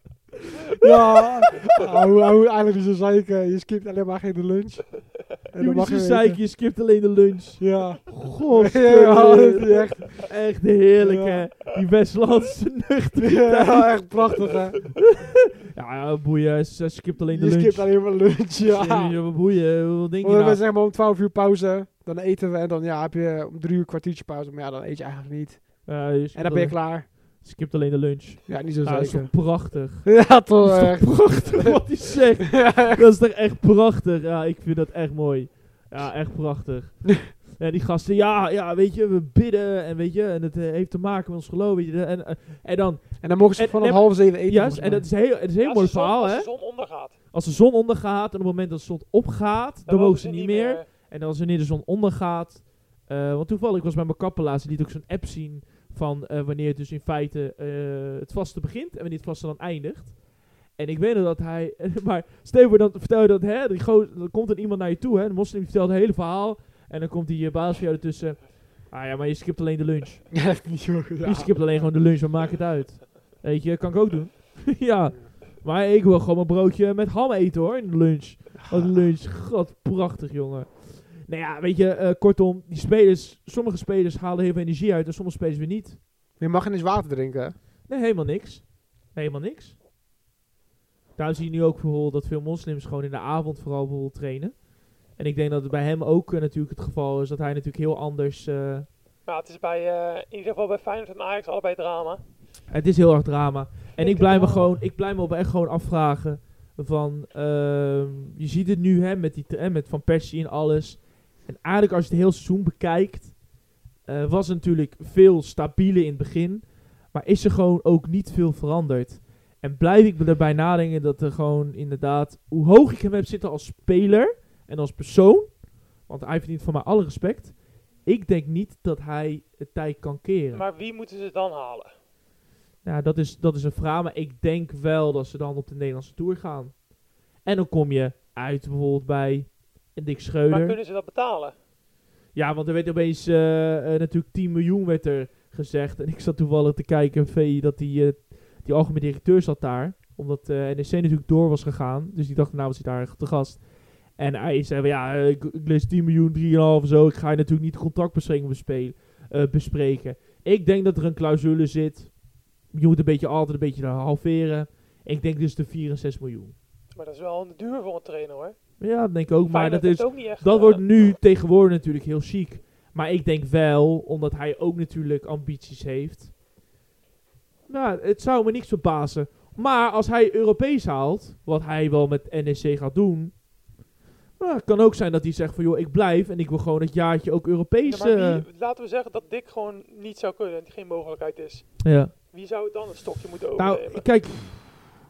Ja, hou, hou eigenlijk dus zo zeiken, je skipt alleen maar geen de lunch. En Je moet je niet zeiken, je skipt alleen de lunch. Ja. God, Ja, dat is niet echt. echt heerlijk, Ja. hè. Die Westlandse nuchter. Ja, echt prachtig, hè. Ja, ja, boeien, ze skipt alleen de Je lunch. skipt alleen maar lunch, ja. Ja, wat boeien, wat denk je We hebben nou? zeg maar om twaalf uur pauze, dan eten we en dan ja, heb je om drie uur kwartiertje pauze, maar ja, dan eet je eigenlijk niet. Ja, je En skipt dan ben je alleen- klaar. skipt alleen de lunch. Ja, niet zo Ja, dat is zeker. toch prachtig. Ja, toch Dat is echt. toch prachtig wat hij zegt. Dat is toch echt prachtig. Ja, ik vind dat echt mooi. Ja, echt prachtig. Ja, die gasten, ja, ja, weet je, we bidden en weet je, en het eh, heeft te maken met ons geloof, weet je, en, en, en dan, En dan mogen ze En- vanaf en- half zeven eten. juist, volgens en mij. dat is heel, het is een heel Als mooi de zon- verhaal, als hè. de zon ondergaat, Als de zon ondergaat, en op het moment dat de zon opgaat, dan, mogen ze niet meer. En als wanneer de zon ondergaat, eh, want toevallig was bij mijn kappelaar, die liet ook zo'n app zien van eh, wanneer het dus in feite eh, het vaste begint en wanneer het vaste dan eindigt. En ik weet nog dat hij, maar stel voor dan vertel je dat, hè, die gozer, dan komt er iemand naar je toe, hè, de moslim die vertelt het hele verhaal, en dan komt die uh, baas van jou ertussen. Ah ja, maar je skipt alleen de lunch. Ja, echt niet zo. Ja. Je skipt alleen gewoon de lunch, maar maakt het uit. Weet je, kan ik ook doen. Ja, maar ik wil gewoon mijn broodje met ham eten hoor, in de lunch. Wat een lunch, god, prachtig jongen. Nou ja, weet je, eh, kortom, die spelers, sommige spelers halen heel veel energie uit en sommige spelers weer niet. Je mag geen eens water drinken. hè? Nee, helemaal niks. Helemaal niks. Daarom zie je nu ook bijvoorbeeld dat veel moslims gewoon in de avond vooral bijvoorbeeld trainen. En ik denk dat het bij hem ook eh, natuurlijk het geval is dat hij natuurlijk heel anders... eh, Ja, het is bij, eh, in ieder geval bij Feyenoord en Ajax allebei drama. Het is heel erg drama. En Ik ik blijf me wel. gewoon, ik blijf me op echt gewoon afvragen van, ehm, je ziet het nu hè, met, die, hè, met Van Persie en alles. En eigenlijk als je het heel seizoen bekijkt, eh, was het natuurlijk veel stabieler in het begin. Maar is er gewoon ook niet veel veranderd. En blijf ik me erbij nadenken dat er gewoon inderdaad, hoe hoog ik hem heb zitten als speler en als persoon, want hij verdient van mij alle respect. Ik denk niet dat hij het tij kan keren. Maar wie moeten ze dan halen? Ja, dat is, dat is een vraag, maar ik denk wel dat ze dan op de Nederlandse Tour gaan. En dan kom je uit bijvoorbeeld bij een Dick Maar Schreuder. kunnen ze dat betalen? Ja, want er werd opeens eh, eh, natuurlijk tien miljoen werd er gezegd. En ik zat toevallig te kijken, V I, dat die, eh, die algemeen directeur zat daar. Omdat eh N E C natuurlijk door was gegaan. Dus die dacht, nou was hij daar te gast. En hij zei, van, ja, eh, ik, ik lees tien miljoen, drie komma vijf of zo. Ik ga je natuurlijk niet de contractbespreking bespe- eh, bespreken. Ik denk dat er een clausule zit. Je moet een beetje altijd een beetje halveren. Ik denk dus de vier en zes miljoen. Maar dat is wel een duur voor een trainer hoor. Ja, dat denk ik ook. Maar Feyenoord dat, heeft is, ook niet echt, dat eh, wordt nu tegenwoordig natuurlijk heel chic. Maar ik denk wel, omdat hij ook natuurlijk ambities heeft. Nou, het zou me niks verbazen. Maar als hij Europees haalt, wat hij wel met N E C gaat doen. Nou, het kan ook zijn dat hij zegt van joh, ik blijf en ik wil gewoon het jaartje ook Europees. Ja, maar eh, wie- laten we zeggen dat Dick gewoon niet zou kunnen en het geen mogelijkheid is. ja. Wie zou het dan een stokje moeten Nou, overnemen? kijk,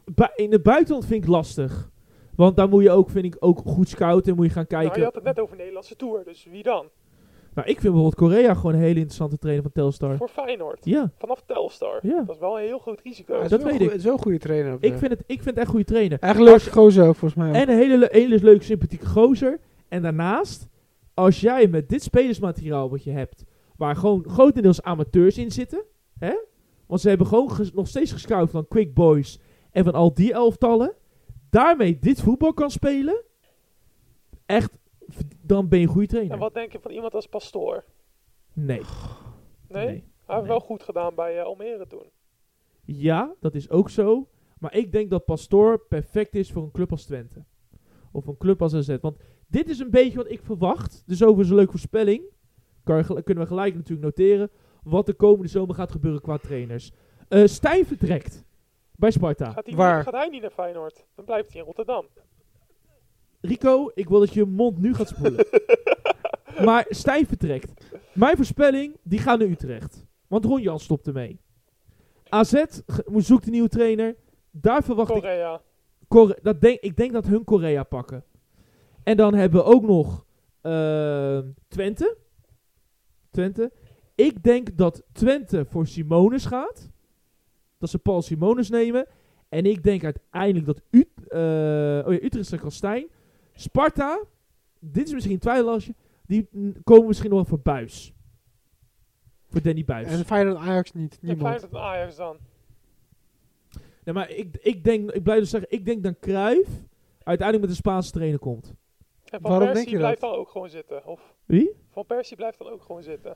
bu- in het buitenland vind ik lastig. Want daar moet je ook, vind ik, ook goed scouten. Moet je gaan kijken. Nou, je had het net over de Nederlandse Tour, dus wie dan? Nou, ik vind bijvoorbeeld Korea gewoon een hele interessante trainer van Telstar. Voor Feyenoord. Ja, Vanaf Telstar. ja. Dat is wel een heel groot risico. Ja, dat dat is weet wel ik. goed- Zo'n goede trainer. op Ik de- vind het, ik vind het echt een goede trainer. Echt een leuke Als- gozer ook, volgens mij. ook. En een hele, le- hele leuke, sympathieke gozer. En daarnaast, als jij met dit spelersmateriaal wat je hebt, waar gewoon grotendeels amateurs in zitten, hè? Want ze hebben gewoon ges- nog steeds gescout van Quick Boys en van al die elftallen, daarmee dit voetbal kan spelen, echt, v- dan ben je een goede trainer. En wat denk je van iemand als Pastoor? Nee. Nee? Hij heeft nee. wel goed gedaan bij uh, Almere toen. Ja, dat is ook zo. Maar ik denk dat Pastoor perfect is voor een club als Twente. Of een club als A Z. Want dit is een beetje wat ik verwacht. Dus over zo'n leuke voorspelling. Kan je gel- kunnen we gelijk natuurlijk noteren. Wat de komende zomer gaat gebeuren qua trainers. Eh Stijn vertrekt. Bij Sparta. Gaat hij, Waar? niet, gaat hij niet naar Feyenoord? Dan blijft hij in Rotterdam. Rico, ik wil dat je je mond nu gaat spoelen. Maar Stijn vertrekt. Mijn voorspelling, die gaat naar Utrecht. Want Ron Jans stopt ermee. A Z ge- zoekt een nieuwe trainer. Daar verwacht ik... Korea. Kore- dat denk, ik denk dat hun Korea pakken. En dan hebben we ook nog eh, Twente. Twente. Ik denk dat Twente voor Simonis gaat. Dat ze Paul Simonis nemen. En ik denk uiteindelijk dat Ut eh, oh ja, Utrecht is Kastijn. Sparta. Dit is misschien een twijfelasje. Die mm, komen misschien nog wel voor Buis. Voor Danny Buis. En Feyenoord Ajax niet. En Niemand. Feyenoord en Ajax dan. Nee, maar ik, ik denk, ik blijf dus zeggen, ik denk dat Cruijff uiteindelijk met de Spaanse trainer komt. En Van Waarom denk Persie je blijft dat? dan ook gewoon zitten. Of Wie? Van Persie blijft dan ook gewoon zitten.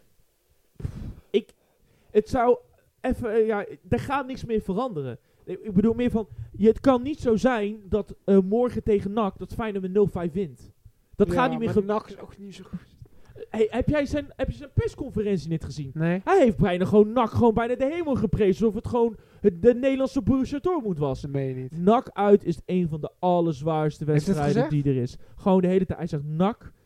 Het zou even, eh, ja, er gaat niks meer veranderen. Ik ik bedoel meer van, je, het kan niet zo zijn dat eh, morgen tegen N A C dat Feyenoord met nul vijf wint. Dat Ja, gaat niet meer maar gebeuren. N A C is ook niet zo goed. Hey, heb jij zijn, heb je zijn persconferentie niet gezien? Nee. Hij heeft bijna gewoon N A C gewoon bijna de hemel geprezen, alsof het gewoon het, de Nederlandse Borussia Dortmund was. Dat meen je niet. N A C uit is een van de allerzwaarste Heeft hij het wedstrijden die er is. Gewoon de hele tijd. Hij zegt N A C.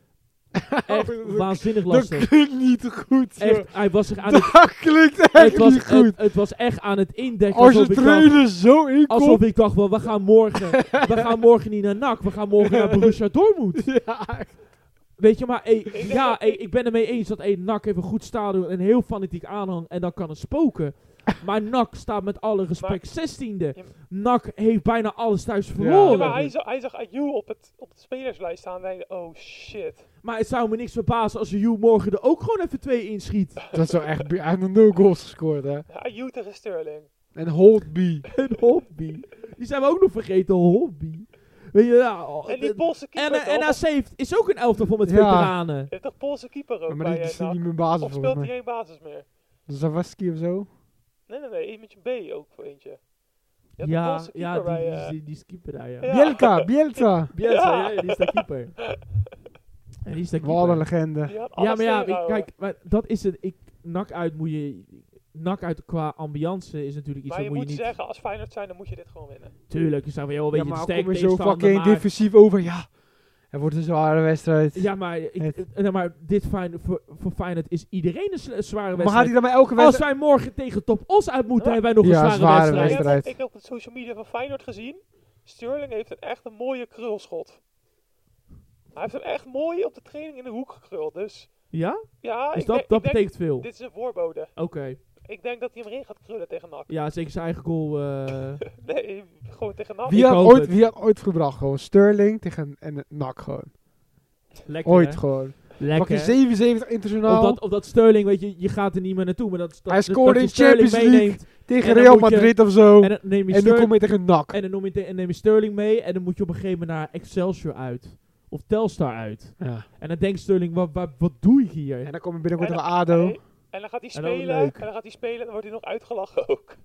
Echt waanzinnig Dat lastig. klinkt niet goed. joh. Echt, hij was zich aan het... Dat klinkt Het echt was, niet goed. het, het was echt aan het indekken. Als je alsof ik dacht- trainer zo inkomt. Alsof ik dacht, wel, we gaan morgen, we gaan morgen niet naar N A C, we gaan morgen naar Borussia Dortmund. Ja, Weet je, maar ey, denk ja, dat- ey, ik ben het mee eens dat ey, N A C heeft een goed stadion en heel fanatiek aanhang en dan kan het spoken. Maar N A C staat met alle respect zestiende. Ja, N A C heeft bijna alles thuis Ja, verloren. Ja, maar hij zag, hij zag Ayew op, het, op de spelerslijst staan en dacht, oh shit. Maar het zou me niks verbazen als Ayew morgen er ook gewoon even twee inschiet. dat is wel echt... Hij heeft nog nul goals gescoord, hè. Ja, Ayew tegen Sterling. En Holtby. Een hobby. Die zijn we ook nog vergeten, hobby. Weet je, nou, En die de- Poolse en keeper en toch? A C heeft, is ook een elftal vol met Ja. veteranen. Heeft toch Poolse keeper ook Maar bij die is uh, niet NAC? meer basis Of volgens speelt hij mij. geen basis meer? Zawadzki of zo? Nee, nee, nee. Met je B ook voor eentje. Je hebt een Ja, Poolse keeper ja die, bij... die, eh, die, die is keeper daar, ja. Ja. Bielka, Bielsa. Bielsa, Ja. ja, die is de keeper. En die is de Wat een keeper. legende. die had Ja, alles maar ja, tegenhouden. ik- kijk, maar dat is het. Ik, N A C uit moet je... N A C uit qua ambiance is natuurlijk iets Maar wat je moet moet je niet... zeggen, als Feyenoord zijn, dan moet je dit gewoon winnen. Tuurlijk, je zou wel een Ja, beetje maar de kom sterk je zo tegenstander, fucking maar... defensief over. Ja, het wordt een zware wedstrijd. Ja, maar, ik, Het- eh, maar dit Feyenoord, voor, voor Feyenoord is iedereen een sl- zware Maar gaat wedstrijd. hij dan bij elke Als wedstrijd... wij morgen tegen Top Os uit moeten, Ja. hebben wij nog Ja, een zware, zware wedstrijd. Ik heb, wedstrijd. op, ik heb op de social media van Feyenoord gezien. Sterling heeft een echt een mooie krulschot. Hij heeft hem echt mooi op de training in de hoek gekruld. Dus Ja? ja, Dus ik dat, denk- dat ik denk, betekent veel. dit is een voorbode. Oké. Ik denk dat hij hem erin gaat krullen tegen N A C. Ja, zeker zijn eigen goal. eh Nee, gewoon tegen N A C. Wie Ik had, hoop ooit, het. wie had ooit gebracht? Gewoon Sterling tegen en N A C gewoon. lekker, Ooit hè? gewoon. Lekker. Fucking zevenenzeventig internationaal. Of dat, of dat Sterling, weet je, je gaat er niet meer naartoe. Maar dat, dat, Hij dat- scoorde dat je in Sterling Champions League. meeneemt. tegen en dan Real moet je- Madrid of zo. En En, dan neem je nu Sterling... kom je tegen N A C. En dan noem je, te- en neem je Sterling mee en dan moet je op een gegeven moment naar Excelsior uit. Of Telstar uit. Ja. En dan denkt Sterling, wat, wat, wat doe ik hier? En dan kom je binnenkort En tegen dan- ADO. nee, En dan gaat hij En dan spelen. leuk. En dan gaat hij spelen en dan wordt hij nog uitgelachen ook.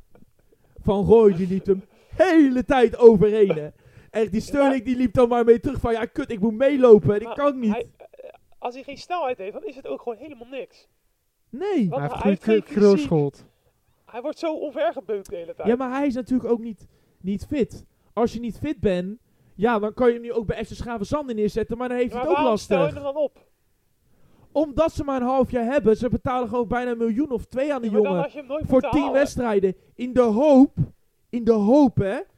Van Roy, die liep hem hele tijd overheen. Hè. Echt, die Sterling die liep dan maar mee terug van, ja kut, ik moet meelopen en ik Maar kan niet. hij- eh, als hij geen snelheid heeft, dan is het ook gewoon helemaal niks. Nee. Wat- Hij heeft hij goed heeft geen krul- krulschot. Hij wordt zo onvergebeukt de hele tijd. Ja, maar hij is natuurlijk ook niet, niet fit. Als je niet fit bent, ja, dan kan je hem nu ook bij F C Schavenzanden neerzetten, maar dan heeft Maar hij het ook waarom stel je lastig. hem dan op? Omdat ze maar een half jaar hebben, ze betalen gewoon bijna een miljoen of twee aan de Ja, maar dan jongen. had je hem nooit Voor moeten tien halen. wedstrijden. In de hoop, in de hoop hè,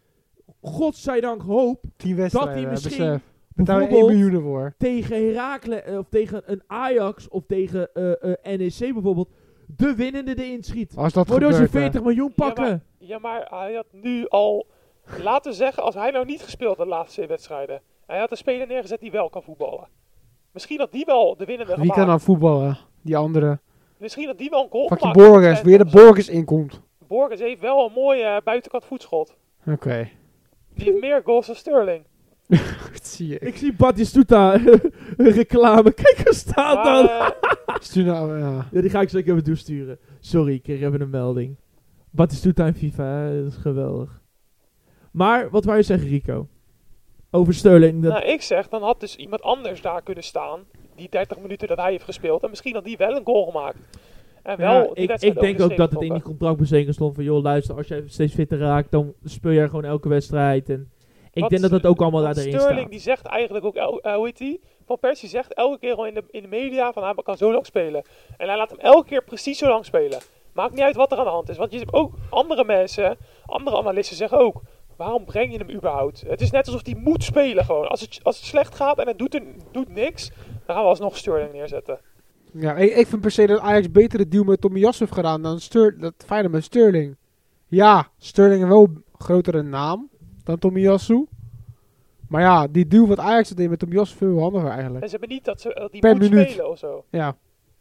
godzijdank hoop Tien wedstrijden. hij hè, misschien besef. Betaal je één bijvoorbeeld miljoen ervoor. tegen Heracles uh, of tegen een Ajax of tegen uh, uh, N E C bijvoorbeeld de winnende erin schiet. Als dat Waardoor gebeurt, ze veertig miljoen pakken. Ja maar, ja, maar hij had nu al... Laten we zeggen, als hij nou niet gespeeld had de laatste twee wedstrijden. Hij had een speler neergezet die wel kan voetballen. Misschien had die wel de winnende Wie gemaakt. kan dan voetballen? Die andere. Misschien had die wel een goal Fucking gemaakt. Borges. En Weer de of zo. Borges inkomt. Borges heeft wel een mooie uh, buitenkant voetschot. Oké. Okay. Die heeft meer goals dan Sterling. Dat zie je. Ik zie Batistuta een reclame. Kijk, er staat dan. Maar, uh, Stuur nou, ja. Ja, die ga ik zeker even doorsturen. Sorry, ik kreeg even een melding. Batistuta in FIFA, hè? Dat is geweldig. Maar, wat wou je zeggen, Rico? Over Sterling. Dat... nou, ik zeg, dan had dus iemand anders daar kunnen staan. Die dertig minuten dat hij heeft gespeeld. En misschien had die wel een goal gemaakt. En wel Ja, die ik, wedstrijd ik denk ook dat het in die overgeschreven contractbezeging stond van... joh, luister, als jij steeds fitter raakt... dan speel jij gewoon elke wedstrijd. En ik Wat- denk dat dat ook allemaal Want daarin Sterling staat. die zegt eigenlijk ook, el- uh, hoe heet die? Van Persie zegt elke keer al in de, in de media van hij kan zo lang spelen. En hij laat hem elke keer precies zo lang spelen. Maakt niet uit wat er aan de hand is. Want je hebt ook andere mensen, andere analisten zeggen ook, waarom breng je hem überhaupt? Het is net alsof hij moet spelen gewoon. Als het, als het slecht gaat en het doet, er, doet niks, dan gaan we alsnog Sterling neerzetten. Ja, ik, ik vind per se dat Ajax beter de deal met Tomiyasu heeft gedaan dan Ster dat Feyenoord met Sterling. Ja, Sterling heeft wel een grotere naam dan Tomiyasu. Maar ja, die deal wat Ajax deed met Tomiyasu is veel handiger eigenlijk. En ze hebben niet dat ze dat die Per moet minuut. spelen of zo. Ja,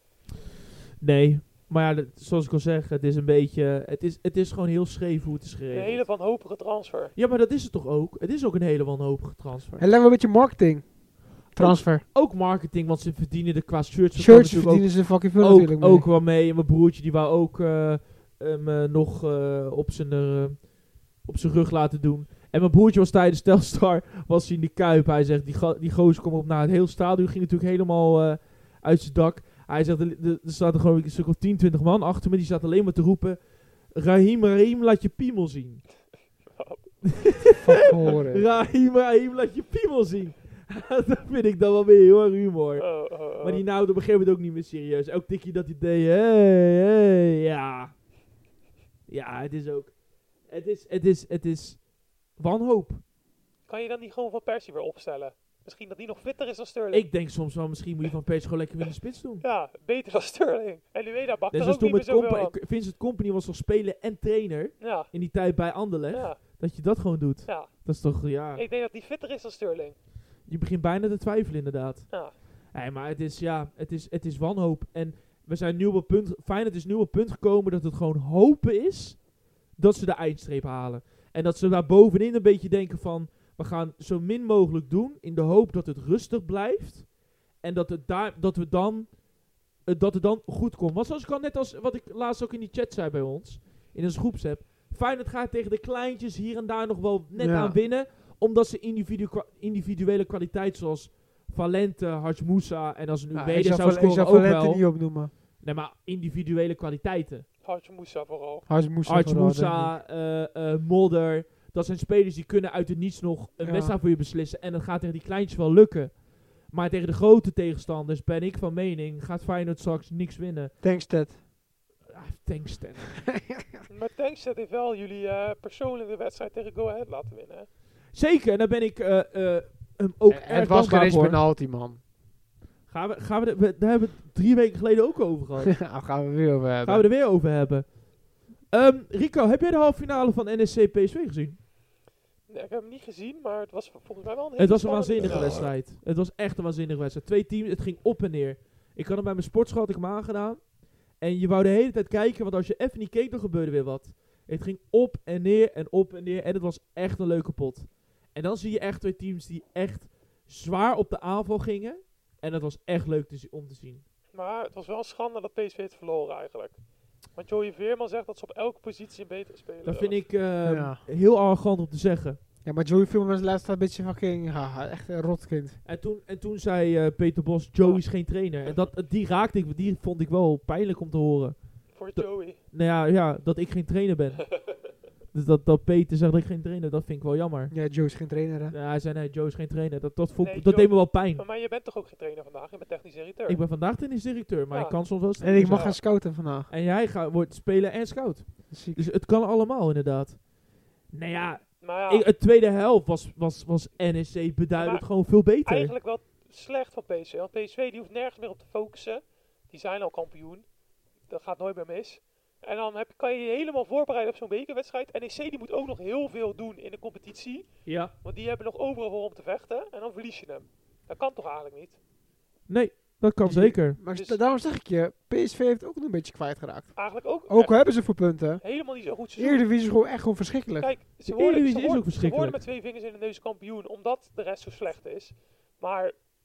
Nee, maar ja, dat- zoals ik al zeg, het is een beetje... Het is, het is gewoon heel scheef hoe het is Een geregeld. hele wanhopige transfer. Ja, maar dat is het toch ook? Het is ook een hele wanhopige transfer. en leg wel een beetje marketing. Transfer. Ook marketing, want ze verdienen er qua shirts... Shirts natuurlijk verdienen ze fucking veel ook, natuurlijk ook, mee. ook wel mee. En mijn broertje die wou ook eh, hem eh, nog eh, op zijn eh, op zijn rug laten doen. En mijn broertje was tijdens Telstar, was hij in de Kuip. Hij zegt, die, go- die gozer kwam op naar het hele stadion. Ging natuurlijk helemaal eh, uit zijn dak. Hij zegt, er, er er staat er gewoon een stuk of tien, twintig man achter me. Die staat alleen maar te roepen, Raheem, Raheem, laat je piemel zien. Fuck horen. Raheem, Raheem, laat je piemel zien. Dat vind ik dan wel weer heel erg humor. Oh, oh, oh. Maar die nou op een gegeven moment ook niet meer serieus. Elk tikje dat hij deed, hey, hey, ja. Ja, het is ook... Het is, het is, het is wanhoop. Kan je dan niet gewoon Van Persie weer opstellen? Misschien dat die nog fitter is dan Sterling. Ik denk soms wel, misschien moet je Van Persie gewoon lekker weer in de spits doen. Ja, beter dan Sterling. En Lueda bakt Net er zoals ook toen niet meer met zoveel Compa- aan. Vincent Kompany was toch speler en trainer Ja, in die tijd bij Anderlecht. ja, Dat je dat gewoon doet. ja. Dat is toch, ja... Ik denk dat die fitter is dan Sterling. Je begint bijna te twijfelen inderdaad. Ja. Nee, maar het is, ja, het is, het is wanhoop. En we zijn nu op het punt, Feyenoord is nu op het punt gekomen dat het gewoon hopen is dat ze de eindstreep halen. En dat ze daar bovenin een beetje denken van, we gaan zo min mogelijk doen in de hoop dat het rustig blijft. En dat het, daar, dat we dan, eh, dat het dan goed komt. Want zoals ik al net als, wat ik laatst ook in die chat zei bij ons, in ons groepsapp, Feyenoord gaat tegen de kleintjes hier en daar nog wel net Ja. aan winnen, omdat ze individu kwa- individuele kwaliteit zoals Valente, Haj Moussa en als een Ja, Uwede ik zou zou Val- ik scoren zou ook Valente wel. niet opnoemen. Nee, maar individuele kwaliteiten. Hartje Moussa vooral. Hars Moussa. Haj vooral, denk ik. Moussa, eh, eh, Modder. Dat zijn spelers die kunnen uit het niets nog een Ja. wedstrijd voor je beslissen. En dat gaat tegen die kleintjes wel lukken. Maar tegen de grote tegenstanders ben ik van mening, gaat Feyenoord straks niks winnen. Thanks, Ted. Ah, thanks, Stan. Maar Tankstead heeft wel jullie eh, persoonlijke wedstrijd tegen Go Ahead laten winnen. hè? Zeker, en daar ben ik eh, eh, hem ook Eh, erg het was geen dankbaar eens voor. penalty, man. Gaan we, gaan we, de- we, daar hebben we het drie weken geleden ook over gehad. Daar gaan we weer over hebben. Gaan we er weer over hebben. Ehm, Rico, heb jij de halve finale van N S C P S V gezien? Nee, ik heb hem niet gezien, maar het was volgens mij wel een hele Het was een spannende waanzinnige wedstrijd. wedstrijd. Het was echt een waanzinnige wedstrijd. Twee teams, het ging op en neer. Ik had hem bij mijn sportschool had ik hem aangedaan. En je wou de hele tijd kijken, want als je even niet keek, dan gebeurde weer wat. Het ging op en neer en op en neer. En het was echt een leuke pot. En dan zie je echt twee teams die echt zwaar op de aanval gingen. En dat was echt leuk te zi- om te zien. Maar het was wel een schande dat P S V het verloren eigenlijk. Want Joey Veerman zegt dat ze op elke positie een betere speler Dat hebben. vind ik eh, Ja. heel arrogant om te zeggen. Ja, maar Joey Veerman was de laatste tijd een beetje fucking... Haha, echt een rotkind. En toen, en toen zei eh, Peter Bos, Joey is geen trainer. En dat, die raakte ik, die vond ik wel pijnlijk om te horen. Voor de- Joey. Nou ja, ja, dat ik geen trainer ben. Dus dat, dat Peter zegt dat ik geen trainer, dat vind ik wel jammer. Ja, Joey is geen trainer, hè. Ja, hij zei nee, Joe is geen trainer. Dat, dat, vond, Nee, dat Joe- deed me wel pijn. Maar, maar je bent toch ook geen trainer vandaag? Je bent technisch directeur. Ik ben vandaag technisch directeur, maar Ja. ik kan soms wel eens En ik trainer mag zijn. gaan scouten vandaag. En jij gaat, wordt spelen en scout. Ziek. Dus het kan allemaal inderdaad. Nou ja, Maar ja, Ik, het tweede helft was, was, was N E C beduidend Maar gewoon veel beter. eigenlijk wel slecht van P S V. Want P S V die hoeft nergens meer op te focussen. Die zijn al kampioen. Dat gaat nooit meer mis. En dan heb, kan je je helemaal voorbereiden op zo'n bekerwedstrijd. N E C die moet ook nog heel veel doen in de competitie. Ja. Want die hebben nog overal voor om te vechten. En dan verlies je hem. Dat kan toch eigenlijk niet? Nee, dat kan Die- zeker. Maar Dus- st- daarom zeg ik je, P S V heeft ook nog een beetje kwijtgeraakt. Eigenlijk ook, Ook echt al hebben ze voor punten. helemaal niet zo goed De seizoen. Eredivisie is gewoon echt gewoon verschrikkelijk. Kijk, ze De worden, Eredivisie ze, is worden, ook ze verschrikkelijk. worden met twee vingers in de neus kampioen. Omdat de rest zo slecht is. Maar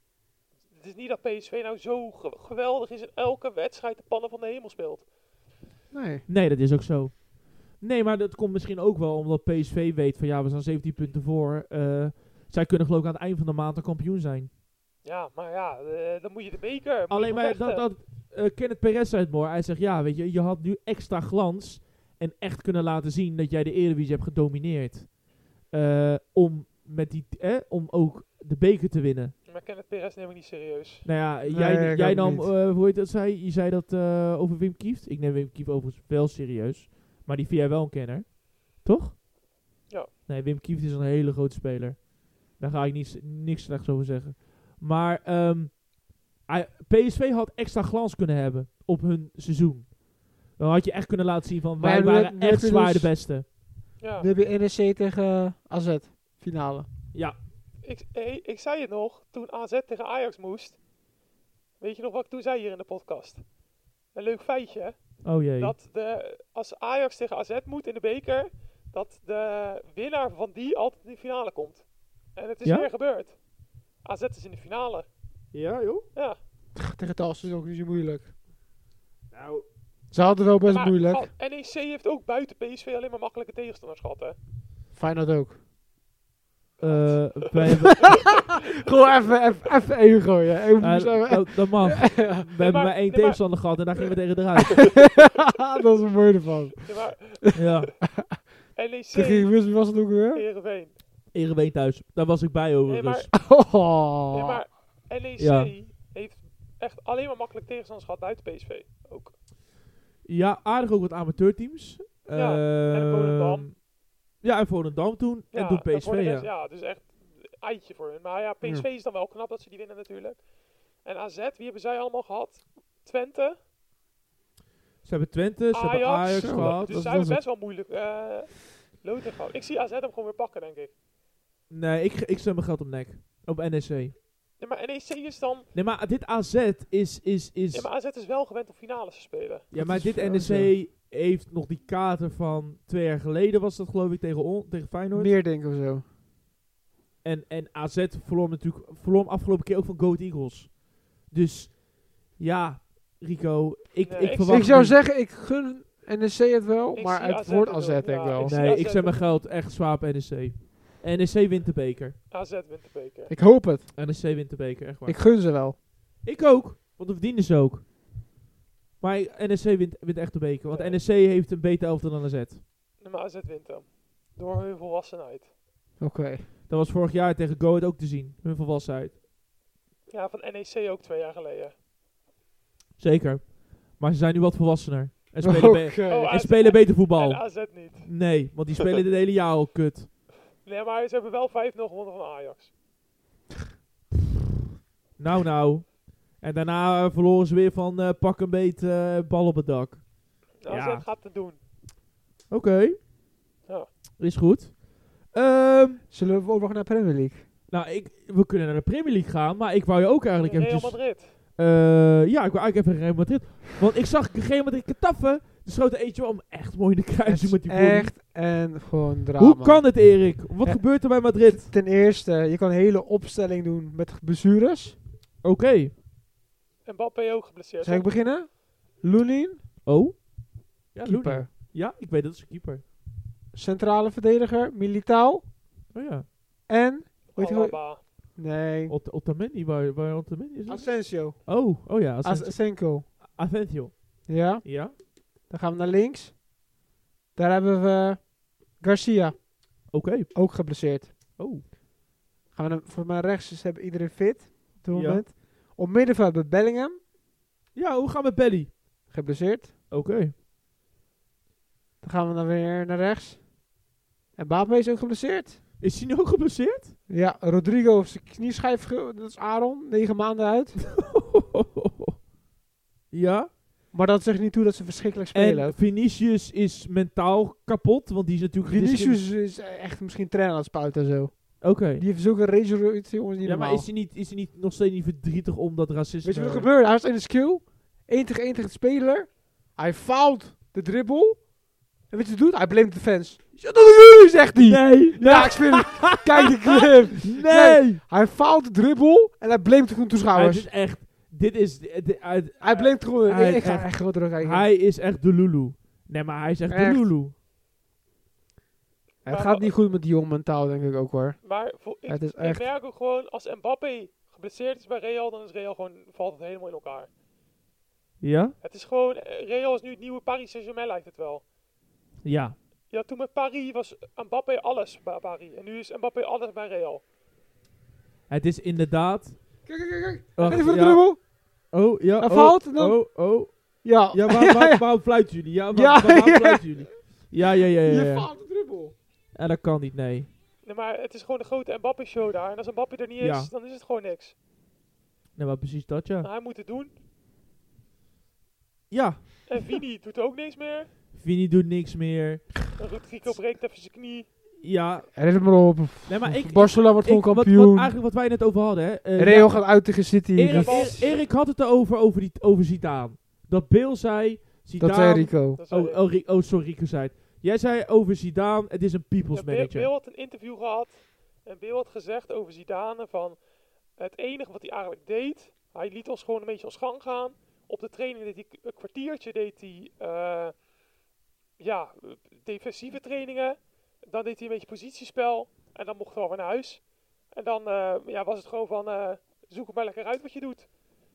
het is niet dat P S V nou zo ge- geweldig is. En elke wedstrijd de pannen van de hemel speelt. Nee. Nee, dat is ook zo. Nee, maar dat komt misschien ook wel omdat P S V weet van ja, we staan zeventien punten voor. Eh, zij kunnen geloof ik aan het eind van de maand een kampioen zijn. Ja, maar ja, eh, dan moet je de beker. moet je Alleen voor maar dat, vechten. dat eh, Kenneth Perez zei het mooi. Hij zegt ja, weet je, je had nu extra glans en echt kunnen laten zien dat jij de Eredivisie hebt gedomineerd. Eh, om, met die, eh, om ook de beker te winnen. Maar Kenneth Perez neem ik niet serieus. Nou ja, Nee, jij, ik jij ook nam, niet. eh, hoe heet dat, zei, je zei dat eh, over Wim Kieft. Ik neem Wim Kieft overigens wel serieus. Maar die vind jij wel een kenner. Toch? Ja. Nee, Wim Kieft is een hele grote speler. Daar ga ik niets, niks slechts over zeggen. Maar ehm, hij- P S V had extra glans kunnen hebben op hun seizoen. Dan had je echt kunnen laten zien van Maar wij nu heb- waren nu heb echt je zwaar dus- de beste. Ja, Nu heb je N E C tegen A Z. Finale. Ja. ik, eh, ik zei het nog, toen A Z tegen Ajax moest. Weet je nog wat ik toen zei hier in de podcast? Een leuk feitje, hè? Oh jee. Dat de, als Ajax tegen A Z moet in de beker, dat de winnaar van die altijd in de finale komt. En het is Ja? weer gebeurd. A Z is in de finale. Ja joh. Ja. Tegen Tals is ook niet zo moeilijk. Nou. Ze hadden wel best Maar moeilijk. al- N E C heeft ook buiten P S V alleen maar makkelijke tegenstanders gehad, hè? Feyenoord ook. eh wij hebben, Gewoon even, even, even één gooien. Even, eh, even- dat, dat mag. We hebben maar- maar één nee, maar- tegenstander gehad en daar gingen we tegen eruit. dat is een mooi ervan. Ja, maar Ja. N E Tegen C, wie was het ook weer? Heerenveen. Ereveen thuis. Daar was ik bij Nee, overigens. maar, Oh. nee, maar N E C Ja. heeft echt alleen maar makkelijke tegenstanders gehad buiten P S V. Ook. Ja, aardig ook wat amateurteams. Ja, en Ehm, Volendam. Ja, en Volendam toen. Ja, en toen en P S voor de V, rest, ja. ja, dus echt eitje voor hun. Maar ja, P S V is dan wel knap dat ze die winnen natuurlijk. En A Z, wie hebben zij allemaal gehad? Twente, Ze hebben Twente, ze hebben Ajax. Ajax Zo, gehad. dus dat- zij dat hebben is- best wel moeilijk uh, loting gehad. Ik zie A Z hem gewoon weer pakken, denk ik. Nee, ik, ik zet mijn geld op nek. Op N E C. Nee, maar N E C is dan... Nee, maar dit A Z is... is, is Ja, maar A Z is wel gewend om finales te spelen. ja, maar is dit wel N E C zo. heeft nog die kater van twee jaar geleden, was dat geloof ik, tegen, on, tegen Feyenoord. Meer denk ik of zo. En, en A Z verloor natuurlijk verloor hem afgelopen keer ook van Goat Eagles. Dus ja, Rico, ik, Nee, ik ik- verwacht... Ik zou nu- zeggen, ik gun N E C het wel, Ik maar zie het A Z wordt het A Z wel, denk ik ja, wel. ik zie Nee, A Z ik zet mijn het wel. geld echt zwaar op N E C. N E C wint de beker. A Z wint de beker. Ik hoop het. N E C wint de beker, echt waar. Ik gun ze wel. Ik ook, want dat verdienen ze ook. Maar N E C wint, wint echt de beker, want Nee. N E C heeft een beter elftal dan A Z. Nee, maar A Z wint hem. Door hun volwassenheid. Oké. Dat was vorig jaar tegen Go Ahead ook te zien, hun volwassenheid. Ja, van N E C ook twee jaar geleden. Zeker. Maar ze zijn nu wat volwassener. En spelen, be- Oké. Oh, en spelen beter En voetbal. A Z niet. Nee, want die spelen dit hele jaar al kut. Nee, maar ze hebben wel vijf nul gewonnen van Ajax. Nou, nou. En daarna eh, verloren ze weer van eh, pak een beet eh, bal op het dak. A Z Ja. gaat het doen. Oké. Ja. Is goed. Ehm, Zullen we overgaan naar Premier League? nou, ik, we kunnen naar de Premier League gaan, maar ik wou je ook eigenlijk Real eventjes... Madrid. Eh, ja, ik wou eigenlijk even Real Madrid. Want ik zag Real Madrid kataffen. De schoot er eentje om echt mooi in de Het kruising is met die volley. echt en gewoon drama. Hoe kan het, Erik? Wat Eh, gebeurt er bij Madrid? Ten eerste, je kan een hele opstelling doen met blessures. Oké. Mbappé ook geblesseerd. Zal ik beginnen? Lunin, Oh? Ja, Looney. keeper. Ja, ik weet dat is een keeper. Centrale verdediger, Militao. Oh ja. En, weet je hoe... Alaba. Nee. Ot Otamendi, waar, waar Otamendi is? dat? Asensio. Oh, oh ja. Asensio. Asenko. Asensio. Ja. Ja? Dan gaan we naar links. Daar hebben we Garcia, Oké. ook geblesseerd. Oh. Gaan we naar, voor mij rechts, dus hebben iedereen fit op dit Ja. moment. Op middenveld hebben we Bellingham, Ja, hoe gaan we met Belly? geblesseerd. Oké. Dan gaan we dan weer naar rechts. En Mbappé is ook geblesseerd. Is hij nu ook geblesseerd? Ja, Rodrigo heeft zijn knieschijf, ge- dat is Aaron, negen maanden uit. Ja. Maar dat zegt niet toe dat ze verschrikkelijk spelen. En Vinicius is mentaal kapot, want die is natuurlijk... Vinicius is echt misschien trainer aan het spuiten en zo. Oké. Die heeft zulke rage iets, jongens, niet Ja, maar normaal. is hij, niet, is hij niet, nog steeds niet verdrietig omdat racisme... Weet je wat er gebeurde? Hij was in de skill, één tegen één tegen de speler. Hij fout de dribbel. En weet je wat hij doet? Hij blamet de fans. Ja, dat doen jullie, zegt hij. Nee. Ja, ik speel het. Kijk de clip. Nee. Hij faalt de dribbel en hij blamet gewoon Hij toeschouwers. is echt... Dit is... Dit, dit- hij, Hij blamet gewoon. Hij- ik ga echt- echt gewoon terugkijken. hij is echt de Lulu. Nee, maar hij is echt, Echt. de Lulu. Het gaat niet goed met die jongen mentaal, denk ik ook hoor. Maar voor, ik, Het is ik echt... merk ook gewoon, als Mbappé geblesseerd is bij Real, dan is Real gewoon, valt het helemaal in elkaar. Ja? Het is gewoon, eh, Real is nu het nieuwe Paris Saint-Germain, lijkt het wel. Ja. Ja, toen met Paris was Mbappé alles bij Paris. En nu is Mbappé alles bij Real. Het is inderdaad... Kijk, kijk, kijk, kijk. Wacht, Even de ja. dribbel. Oh, ja. Hij oh, valt en dan- Oh, oh. Ja. Ja, waar, waar, waarom fluiten jullie? Ja, waar, Ja, waar- waarom ja. fluiten jullie? Ja, ja, ja, ja. Je ja. faalt de dribbel. Ja, dat kan niet, nee. Nee, maar het is gewoon een grote Mbappé-show daar. En als Mbappé er niet is, Ja. dan is het gewoon niks. Nee, maar precies dat, ja. Nou, hij moet het doen. Ja. En Vini doet ook niks meer. Vini doet niks meer. En Rodrigo breekt even zijn knie. Ja. Red het maar op. Nee, maar ik... Barcelona wordt ik gewoon wat, kampioen. wat, eigenlijk wat wij net over hadden, hè. eh, Real ja, gaat uit tegen City. Erik, Dat- Erik, Erik had het erover, over, die, over Zidane. Dat Bill zei... Zidane, Dat zei Rico. Dat zei Oh, oh, Ri- oh, sorry, Rico zei het. Jij zei over Zidane, het is een people's Ja, Bill, manager. Bill had een interview gehad. En Bill had gezegd over Zidane van... Het enige wat hij eigenlijk deed... Hij liet ons gewoon een beetje ons gang gaan. Op de training deed hij k- een kwartiertje deed hij... eh, ja, defensieve trainingen. Dan deed hij een beetje positiespel. En dan mochten we weer naar huis. En dan eh, ja, was het gewoon van... eh, zoek het maar lekker uit wat je doet.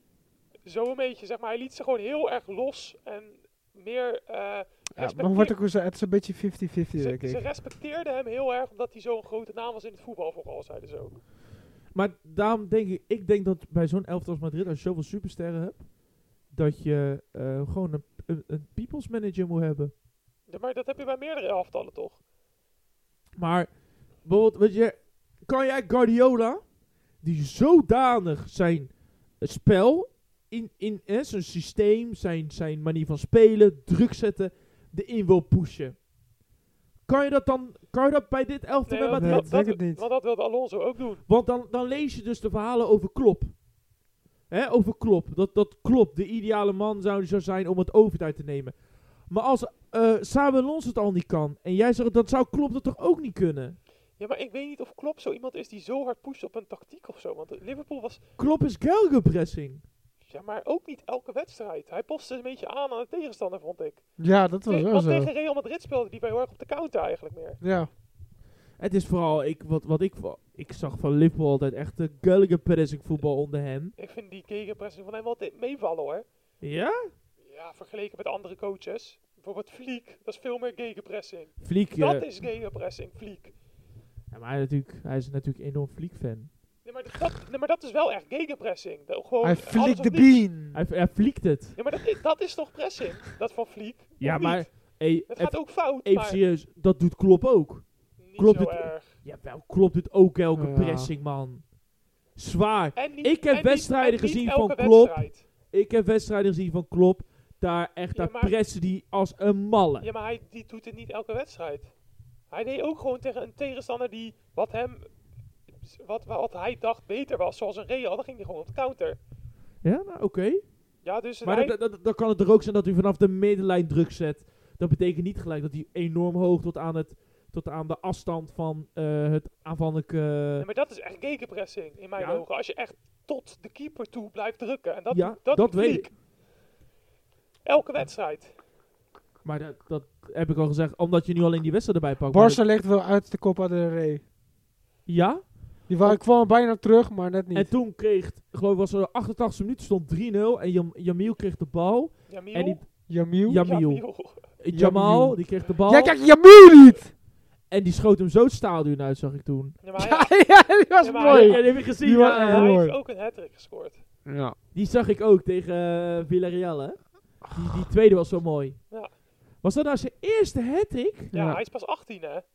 Zo een beetje, zeg maar. Hij liet ze gewoon heel erg los. En meer... eh, Ja, respecteer- maar wordt ook gezegd, het is een beetje vijftig vijftig, ze, denk ze ik. respecteerden hem heel erg omdat hij zo'n grote naam was in het voetbal, vooral zeiden ze ook. Maar daarom denk ik, ik denk dat bij zo'n elftal als Madrid, als je zoveel supersterren hebt, dat je eh, gewoon een, een, een people's manager moet hebben. Ja, maar dat heb je bij meerdere elftallen toch? Maar, bijvoorbeeld, weet je, kan jij Guardiola, die zodanig zijn spel, in, in eh, zijn systeem, zijn, zijn manier van spelen, druk zetten, erin wil pushen. Kan je dat dan, kan je dat bij dit elftal bij want nee, Madrid? dat, denk dat- het niet. want dat wilde Alonso ook doen. Want dan, dan lees je dus de verhalen over Klopp. Hè, over Klopp. Dat, dat Klopp de ideale man zou, zou zijn om het overtuig te nemen. Maar als uh, Xabi Alonso het al niet kan, en jij zegt dat zou Klopp dat toch ook niet kunnen? Ja, maar ik weet niet of Klopp zo iemand is die zo hard pusht op een tactiek of zo. Want Liverpool was, Klopp is gegenpressing. ja, maar ook niet elke wedstrijd. Hij postte een beetje aan aan de tegenstander, vond ik. Ja, dat was Te- wel want zo. tegen Real Madrid speelde die bij heel erg op de counter eigenlijk meer. Ja. Het is vooral, ik, wat, wat ik, va- ik zag van Liverpool altijd echt de gegenpressing voetbal onder hem. Ik vind die gegenpressing van hem wel te- meevallen hoor. Ja? Ja, vergeleken met andere coaches. Bijvoorbeeld Fliek, dat is veel meer gegenpressing. Fliek, Dat eh, is gegenpressing, Fliek. ja, maar hij, natuurlijk, hij is natuurlijk een enorm Fliek-fan. Nee maar, dat, nee, maar dat is wel echt gegenpressing. Dat, gewoon Hij alles flikt of de niets. bean. Hij, hij fliekt het. Ja, maar dat, is- dat is toch pressing? Dat van Fliek? Ja, Of maar, niet? hey, Het even, gaat ook fout, even maar serieus, dat doet Klopp ook. niet klopt zo het- erg. Ja, wel, Klopp doet ook elke Ja. pressing, man. Zwaar. En niet, Ik heb en niet- wedstrijden en niet gezien elke van Klopp. wedstrijd. Ik heb wedstrijden gezien van Klopp. Daar echt, Ja, daar maar- pressen die als een malle. Ja, maar hij die doet het niet elke wedstrijd. Hij deed ook gewoon tegen een tegenstander die wat hem... Wat, wat hij dacht beter was, zoals een Real, dan ging hij gewoon op de counter. Ja, nou oké. Ja, dus Maar hij, dan, dan, dan kan het er ook zijn dat u vanaf de middenlijn druk zet. Dat betekent niet gelijk dat hij enorm hoog tot aan, het, tot aan de afstand van eh, het aanvallelijke... nee, maar dat is echt gegenpressing in mijn Ja. ogen. Als je echt tot de keeper toe blijft drukken. En dat, Ja, doet- dat, dat doet weet Fliek. Elke wedstrijd. Maar dat, dat heb ik al gezegd, omdat je nu alleen die wedstrijd erbij pakt. Maar Barça ligt wel uit de Copa del Rey. ja, Die waren kwam bijna terug, maar net niet. en toen kreeg, geloof ik was er achtentachtigste minuut, stond drie nul. En Jam, Jamil kreeg de bal. Jamil. En die, Jamil? Ja, Jamil. Jamil. Jamal, Jamil. die kreeg de bal. Ja, kijk, Jamil niet! En die schoot hem zo het stadion uit, zag ik toen. Ja, maar Ja, hij, ja, die was Ja, maar mooi. Ja, die heb je gezien. Die was ja. echt hij mooi. heeft ook een hat-trick gescoord. Ja. Die zag ik ook tegen eh, Villarreal, hè? Die, die tweede was zo mooi. Ja. Was dat nou zijn eerste hat-trick? Ja, Ja. hij is pas achttien hè.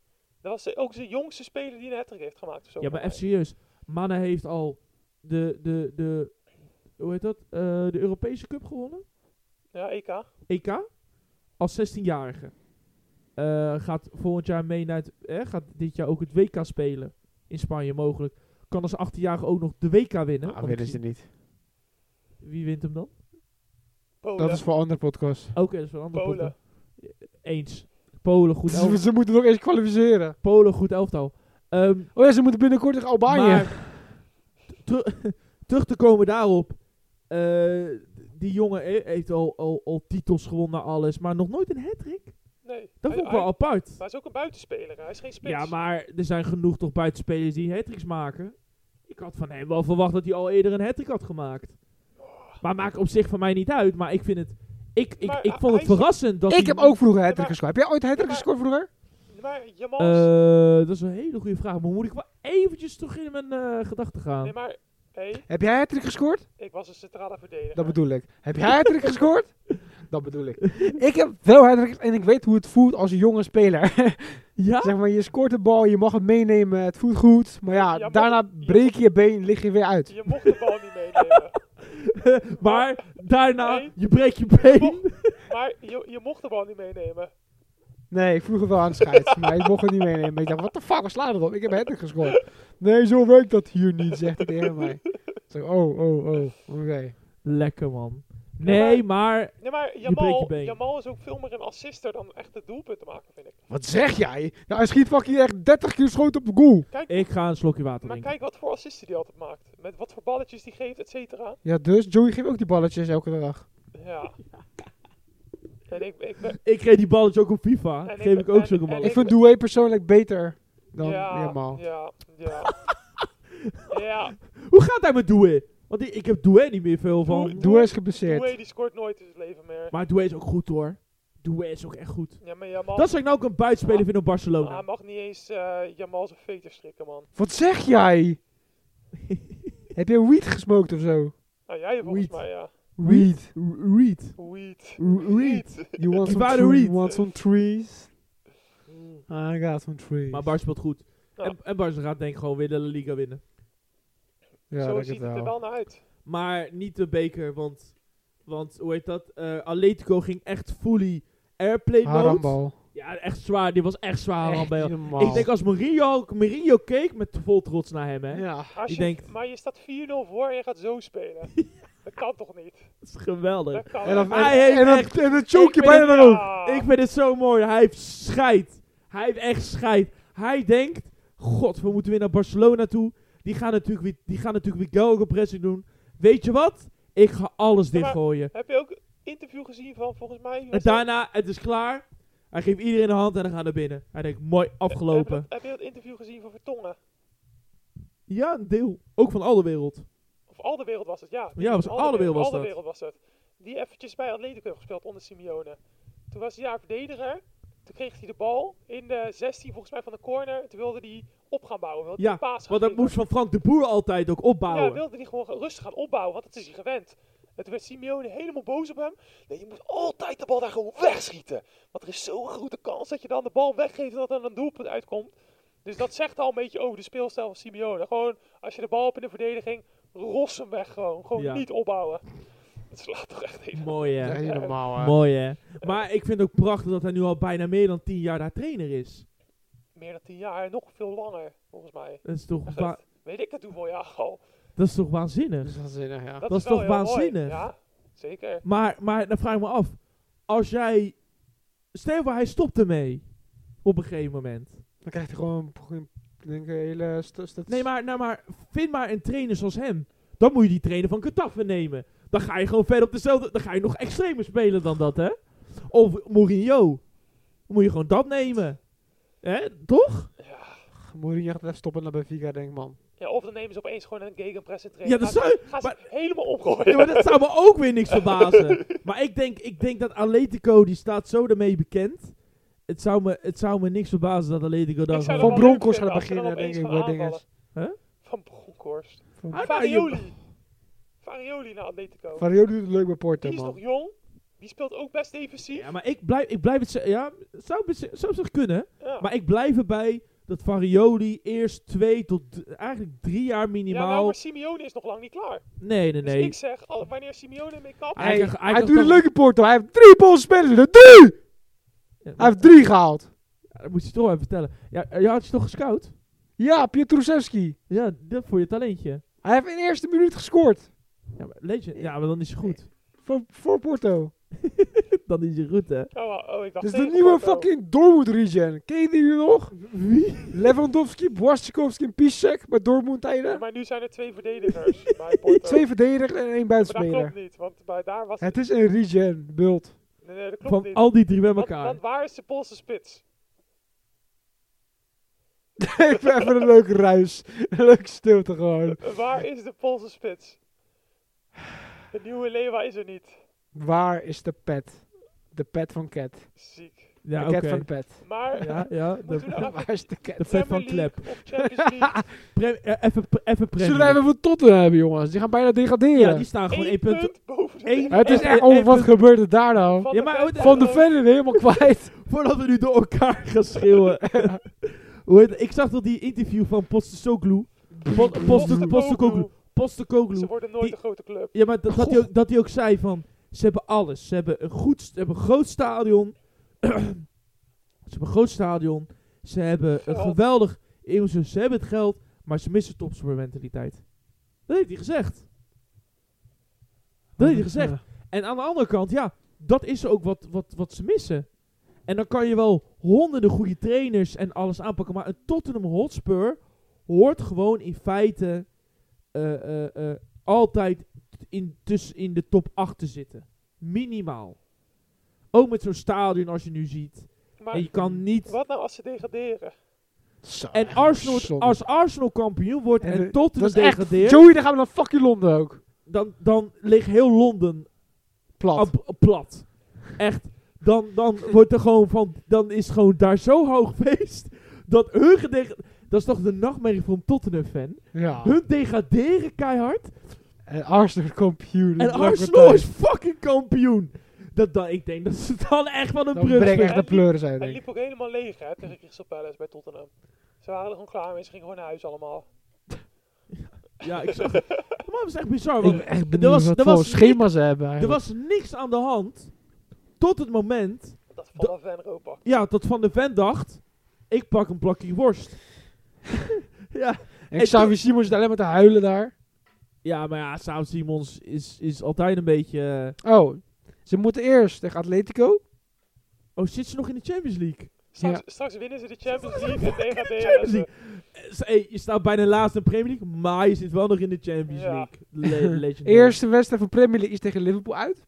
Dat was ook zijn jongste speler die een hat-trick heeft gemaakt. Of zo Ja, maar voor even serieus. Mane heeft al de, de, de, hoe heet dat? Uh, de Europese Cup gewonnen. mij. Ja, E K. E K. Als zestienjarige. Uh, gaat volgend jaar mee naar het, eh, gaat dit jaar ook het W K spelen. In Spanje mogelijk. Kan als achttienjarige ook nog de W K winnen. Nou, winnen ze niet. Wie wint hem dan? Polen. Dat is voor een andere podcast. Oké, okay, dat is wel een andere Polen. podcast. Eens. Polen goed Ze, elftal. ze moeten nog eens kwalificeren. Polen goed elftal. Um, Oh ja, ze moeten binnenkort tegen Albanië. maar ter- terug te komen daarop. Uh, die jongen he- heeft al, al, al titels gewonnen, alles. Maar nog nooit een hat-trick. Nee. Dat Hij- vond ik wel hij- apart. Maar hij is ook een buitenspeler. Hij is geen spits. Ja, maar er zijn genoeg toch buitenspelers die hat-tricks maken. Ik had van hem wel verwacht dat hij al eerder een hat-trick had gemaakt. Maar maakt op zich van mij niet uit. Maar ik vind het... Ik, ik, Maar ik hij- vond het hij is- verrassend dat Ik hij- heb ook vroeger een Ja, hat-trick maar- gescoord. Heb jij ooit een hat-trick Ja, maar- gescoord vroeger? Maar Jamal... Eh, dat is een hele goede vraag. Maar moet ik wel eventjes terug in mijn eh, gedachten gaan? nee, maar... Hey, Heb jij een hat-trick gescoord? ik was een centrale verdediger. Dat bedoel ik. Heb jij een hat-trick gescoord? Dat bedoel ik. Ik heb wel hat-tricks en ik weet hoe het voelt als een jonge speler. Ja? Zeg maar, je scoort de bal, je mag het meenemen, het voelt goed. Maar ja, Ja, maar- daarna breek je je been, lig je weer uit. Je mocht de bal niet meenemen. maar daarna, Nee. je breekt je Je been. mocht, maar je, je mocht de bal niet meenemen. Nee, ik vroeg het wel aan de scheids, maar ik mocht het niet meenemen. Ik dacht, wat de fuck, wat slaat erop? Ik heb een hat-trick gescoord. Nee, zo werkt dat hier niet, zegt hij tegen mij. Ik zeg, oh, oh, oh, oké. Lekker, man. Nee, maar... Nee, maar breekt je Jamal, been. Jamal is ook veel meer een assister dan echt het doelpunt te maken, vind ik. Wat zeg jij? Nou, hij schiet fucking echt dertig keer schoten op de goal. Kijk, Ik ga een slokje water maar drinken. kijk wat voor assisten die altijd maakt. Met wat voor balletjes die geeft, et cetera. Ja, dus Joey geeft ook die balletjes elke dag. Ja. En ik, ik ben... Ik kreeg die balletjes ook op FIFA. En ik Geef ben- ik ook en- zulke en ballen. Ik ik vind ben- Doué persoonlijk beter dan ja, Jamal. ja, ja. ja. Hoe gaat hij met Doué? Want ik, ik heb Doué niet meer veel van. Doué- Doué is geblesseerd. Doué die scoort nooit in zijn leven meer. Maar Doué is ook goed, hoor. Doué is ook echt goed. Ja, maar Jamal... Dat zou ik nou ook een buitenspeler vinden op Hij Barcelona. mag niet eens uh, Jamal zijn veter strikken, man. Wat zeg jij? Heb je weed gesmokt of zo? Nou, jij volgens Weed. mij, ja. Weed. Reed. Weed. Reed. You want Die some, waren tre- weed. want some trees? I got some trees. Maar Bar speelt goed. Ja. En, en Barca gaat denk ik gewoon weer de La Liga winnen. ja, Zo denk ik ziet het er wel. wel naar uit. Maar niet de beker, want, want hoe heet dat? Eh, Atletico ging echt fully airplay mode. Harambal. Ja, echt zwaar. Die was echt zwaar Echt handbal. niet normaal. Ik denk als Mourinho, Mourinho keek met vol trots naar hem, hè. Ja. Als Die je, denkt- Maar je staat vier nul voor en je gaat zo spelen. Dat kan toch niet? Dat is geweldig. Dat kan En dan, niet. Hij en, heeft en dan, echt- en dan choke je Ik bijna vind erop. Ja. Ik vind het zo mooi. Hij heeft scheid. Hij heeft echt scheid. Hij denkt, god, we moeten weer naar Barcelona toe. Die gaan natuurlijk weer, die gaan natuurlijk weer gegenpressing doen. Weet je wat? Ik ga alles Ja, maar- dichtgooien. Heb je ook een interview gezien van, volgens mij... En was dat- daarna, het is klaar. Hij geeft iedereen een hand en dan gaan naar binnen. Hij denkt, mooi, Heb je, afgelopen. dat, heb je dat interview gezien van Vertongen? Ja, een deel. Ook van al de wereld. Of Al de Wereld was het, ja. Ja, was Al de Wereld was Al de dat. Wereld was het. Die eventjes bij Atletico heeft gespeeld onder Simeone. Toen was hij daar verdediger. Toen kreeg hij de bal in de zestien, volgens mij van de corner. Toen wilde hij op gaan bouwen. Wilde Ja, hij een paas gaan Want dat geven. moest van Frank de Boer altijd ook opbouwen. Ja, wilde hij gewoon rustig gaan opbouwen, want dat is hij gewend. En toen werd Simeone helemaal boos op hem. Nee, je moet altijd de bal daar gewoon wegschieten. Want er is zo'n grote kans dat je dan de bal weggeeft en dat er een doelpunt uitkomt. Dus dat zegt al een beetje over de speelstijl van Simeone. Gewoon, als je de bal hebt in de verdediging, ros hem weg gewoon. Gewoon Ja. niet opbouwen. Het slaat toch echt even. Mooi, hè. Ja, niet normaal, hè. Mooi, hè. Maar ik vind het ook prachtig dat hij nu al bijna meer dan tien jaar daar trainer is. Meer dan tien jaar, nog veel langer, volgens mij. Dat is toch, Echt, wa- weet ik dat hoeveel jaar al. dat is toch waanzinnig? Dat is waanzinnig, ja. Dat, Dat is wel toch heel mooi. waanzinnig? Ja, zeker. Maar, maar dan vraag ik me af. Als jij... Stel je voor, hij stopt ermee. Op een gegeven moment. Dan krijgt hij gewoon, gewoon ik denk, een hele... st- st- Nee, maar, nou maar vind maar een trainer zoals hem. Dan moet je die trainer van Getafe nemen. Dan ga je gewoon verder op dezelfde... Dan ga je nog extremer spelen dan dat, hè? Of Mourinho. Dan moet je gewoon dat nemen. Hè? Toch? Ja. Mourinho gaat even stoppen naar Benfica, denk ik, man. Ja, of dan nemen ze opeens gewoon een gegenpress en Ja, trainen. dat Gaan zou... ze- gaan ze maar- helemaal omgooien. Ja, maar dat zou me ook weer niks verbazen. Maar ik denk, ik denk dat Atletico, die staat zo daarmee bekend. Het zou me, het zou me niks verbazen dat Atletico dan Ik zou Van dat gewoon... wel leuk Bronckhorst vinden gaat als ze dan beginnen, denk opeens ik, gaan bij dinges. aanvallen. Huh? Van Bronkhorst. Van Ah, nou, Farioli. Farioli naar Atletico. Vario doet het leuk bij Porto, Die is man. nog jong. Die speelt ook best defensief. Ja, maar ik blijf, ik blijf het zeggen. Ja, zou, bes- zou zich kunnen. Ja. Maar ik blijf erbij. dat Farioli eerst twee tot d- eigenlijk drie jaar Ja, minimaal... nou, maar Simeone is nog lang niet klaar. nee, nee, Dus nee. ik zeg, al, wanneer Simeone mee kapt... Hij Hij, krijgt- hij hij krijgt doet een toch- leuke Porto. Hij heeft drie Poolse spelers. er. Drie! Ja, Hij heeft drie gehaald. ja, dat moet je toch even vertellen. Ja, je had je toch gescout? Ja, Pietrusevski. Ja, dat voor je talentje. Hij heeft in de eerste minuut gescoord. Ja, maar, lees je, ja, maar dan is hij goed. Voor, voor Porto. Dan is hij goed, hè. Oh, oh, ik dacht Dit is de tegen nieuwe Porto. fucking Dortmund regen. Ken je die nu nog? Wie? Lewandowski, Błaszczykowski en Piszczek bij Dortmund Ja, tijden. maar nu zijn er twee verdedigers bij Porto. Twee verdedigers en één Maar dat buitenspeler. klopt niet, want bij daar was... Het is een regen, bult. Nee, nee, dat klopt Van niet. al die drie bij Want, elkaar. want waar is de Poolse spits? Even even een leuke ruis. Een leuke stilte gewoon. Waar is de Poolse spits? De nieuwe Lewa is er niet. Waar is de pet? De pet van Cat. Ziek. Ja, de oké. cat van de pet. Maar... Ja, ja. De, Moeten we nou Waar is de cat? de vet van Premier League Klep. Of Champions League. Pre- eh, even, pre- even Premier Zullen we League. even wat Tottenham hebben, jongens? Die gaan bijna degraderen. Ja, die staan gewoon Eén één punt. punt boven de één- Leeuwen. Het is Eén- echt, één oh, wat punt- gebeurt er daar nou? Van Ja, de maar- Ven- Van de ook. Ven helemaal kwijt. Voordat we nu door elkaar gaan schreeuwen. Hoe heet het? Ik zag toch die interview van Postecoglou. Po- Poste- Postecoglou. Postecoglou. Ze Postecoglou. worden nooit Die- een grote club. Ja, maar dat, dat, hij ook, dat hij ook zei van... Ze hebben alles. Ze hebben een, goed, ze hebben een groot stadion. Ze hebben een groot stadion. Ze hebben een Geld. geweldig... Ze ze hebben het geld, maar ze missen topsportmentaliteit. Dat heeft hij gezegd. Dat heeft hij gezegd. En aan de andere kant, ja, dat is ook wat, wat, wat ze missen. En dan kan je wel honderden goede trainers en alles aanpakken, maar een Tottenham Hotspur hoort gewoon in feite eh, eh, eh, altijd in, tussen in de top acht te zitten. Minimaal. Ook met zo'n stadion als je nu ziet. Maar En je kan niet... wat nou als ze degraderen? Zo, En echt Arsenal, zonde. als Arsenal kampioen wordt en, En de- Tottenham dat is echt- degradeert, Joey, dan gaan we naar fucking Londen ook. dan, dan ligt heel Londen Plat. Ab- plat. Echt. Dan, dan wordt er gewoon van. Dan is gewoon daar zo hoog feest. Dat hun gedeg. Dat is toch de nachtmerrie van een Tottenham-fan. Ja. Hun degraderen keihard. En Arsenal is kampioen. En Dat is Arsenal ook is fucking kampioen. Dat, dan, ik denk dat ze dan echt van een Dan brug breng echt En de die- pleuren zijn, Hij denk ik. liep ook helemaal leeg hè, tegen Crystal Palace bij Tottenham. Ze waren er gewoon klaar mee, ze gingen gewoon naar huis allemaal. Ja, ik zag. Maar dat was echt bizar. Ik Want ben echt er benieuwd was, wat er voor was, schema ze hebben er eigenlijk. was niks aan de hand. Tot het moment. Dat Van Ven Europa. Ja, tot Van de Ven dacht. Ik pak een plakje worst. ja. En en Xavi Simons zit alleen maar te huilen daar. Ja, maar ja, Sao Simons is, is altijd een beetje... eh, Oh, ze moeten eerst tegen Atletico. Oh, zit ze nog in de Champions League? Straks, Ja. straks winnen ze de Champions League en Champions degraderen ze. Eh, z- hey, je staat bijna laatst in de Premier League, maar je zit wel nog in de Champions Ja. League. Le legendary. Eerste wedstrijd van Premier League is tegen Liverpool uit.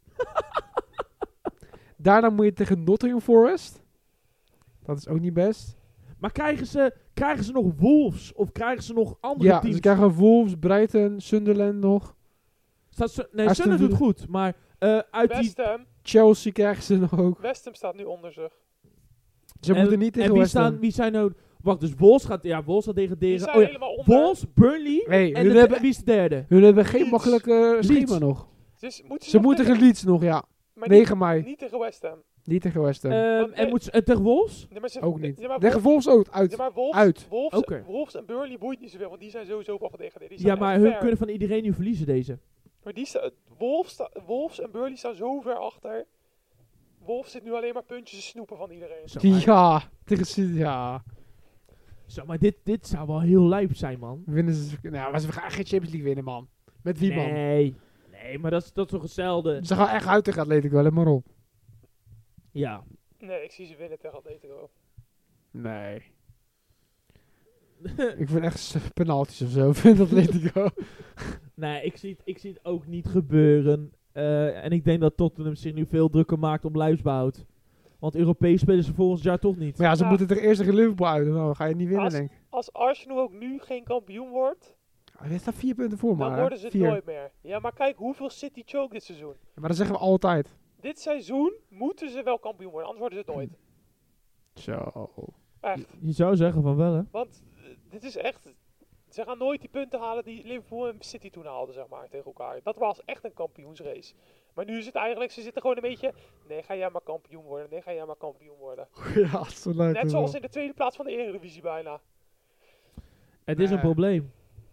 Daarna moet je tegen Nottingham Forest. Dat is ook niet best. Maar krijgen ze, krijgen ze nog Wolves? Of krijgen ze nog andere Ja, teams? ze krijgen Wolves, Brighton, Sunderland nog. Staat ze, nee, Aston Sunderland doet Villa. goed, maar eh, uit die... West Ham, Chelsea krijgen ze nog ook. West Ham staat nu onder zich. Ze en, moeten niet tegen En wie, West Ham. staan, wie zijn nou... Wacht, dus Wolves gaat... Ja, Wolves gaat Die degraderen. zijn Oh ja, helemaal onder. Wolves, Burnley Hey, en hun de, hebben- wie is de derde? Hun hebben geen Leeds. makkelijke schema Leeds. nog. Dus moeten ze Ze nog moeten tegen- tegen Leeds nog, ja. maar niet- negen mei. Niet tegen West Ham. Niet tegen West Ham. Ehm, Want, en, eh, moet ze, en tegen Wolves? Nee, maar ze- ook niet. Ja, maar Tegen Wolves, Wolves ook, uit. ja, maar Wolves, uit. Wolves, Oké. Wolves en Burnley boeit niet zoveel, want die zijn sowieso al gedegradeerd. Die Ja, staan maar echt hun ver. kunnen van iedereen nu verliezen deze. Maar die sta, Wolves, sta, Wolves en Burnley staan zo ver achter. Wolves zit nu alleen maar puntjes te snoepen van iedereen. Zo, maar, Ja, tegen City, ja. zo, maar dit, dit zou wel heel lijp zijn, man. Winnen ze, nou, maar ze gaan geen Champions League winnen, man. Met wie, man? Nee. Nee, maar dat is, dat is toch hetzelfde. Ze gaan echt uit tegen Atletico, let maar op. Ja. Nee, ik zie ze winnen tegen Atletico. Nee. Ik vind echt s- penalties of zo, vind Atletico. nee, ik zie, het, ik zie het ook niet gebeuren. Eh, en ik denk dat Tottenham zich nu veel drukker maakt om lijfsbehoud. Want Europees spelen ze volgend jaar toch niet. Maar ja, ze Ja. moeten tegen eerst tegen Liverpool uit. Nou, dan ga je niet winnen, Als- denk ik. Als Arsenal ook nu geen kampioen wordt, Oh, je staat vier punten voor, dan maar. worden ze het Vier. nooit meer. Ja, maar kijk hoeveel City choke dit seizoen. Maar dat zeggen we altijd. Dit seizoen moeten ze wel kampioen worden, anders worden ze het nooit. Zo. Echt. Je zou zeggen van wel, hè? Want eh, dit is echt... Ze gaan nooit die punten halen die Liverpool en City toen haalden, zeg maar, tegen elkaar. Dat was echt een kampioensrace. Maar nu is het eigenlijk, ze zitten gewoon een beetje... Nee, ga jij maar kampioen worden. Nee, ga jij maar kampioen worden. Ja, zo lijkt Net het zoals wel. in de tweede plaats van de Eredivisie bijna. Het is Nee. een probleem.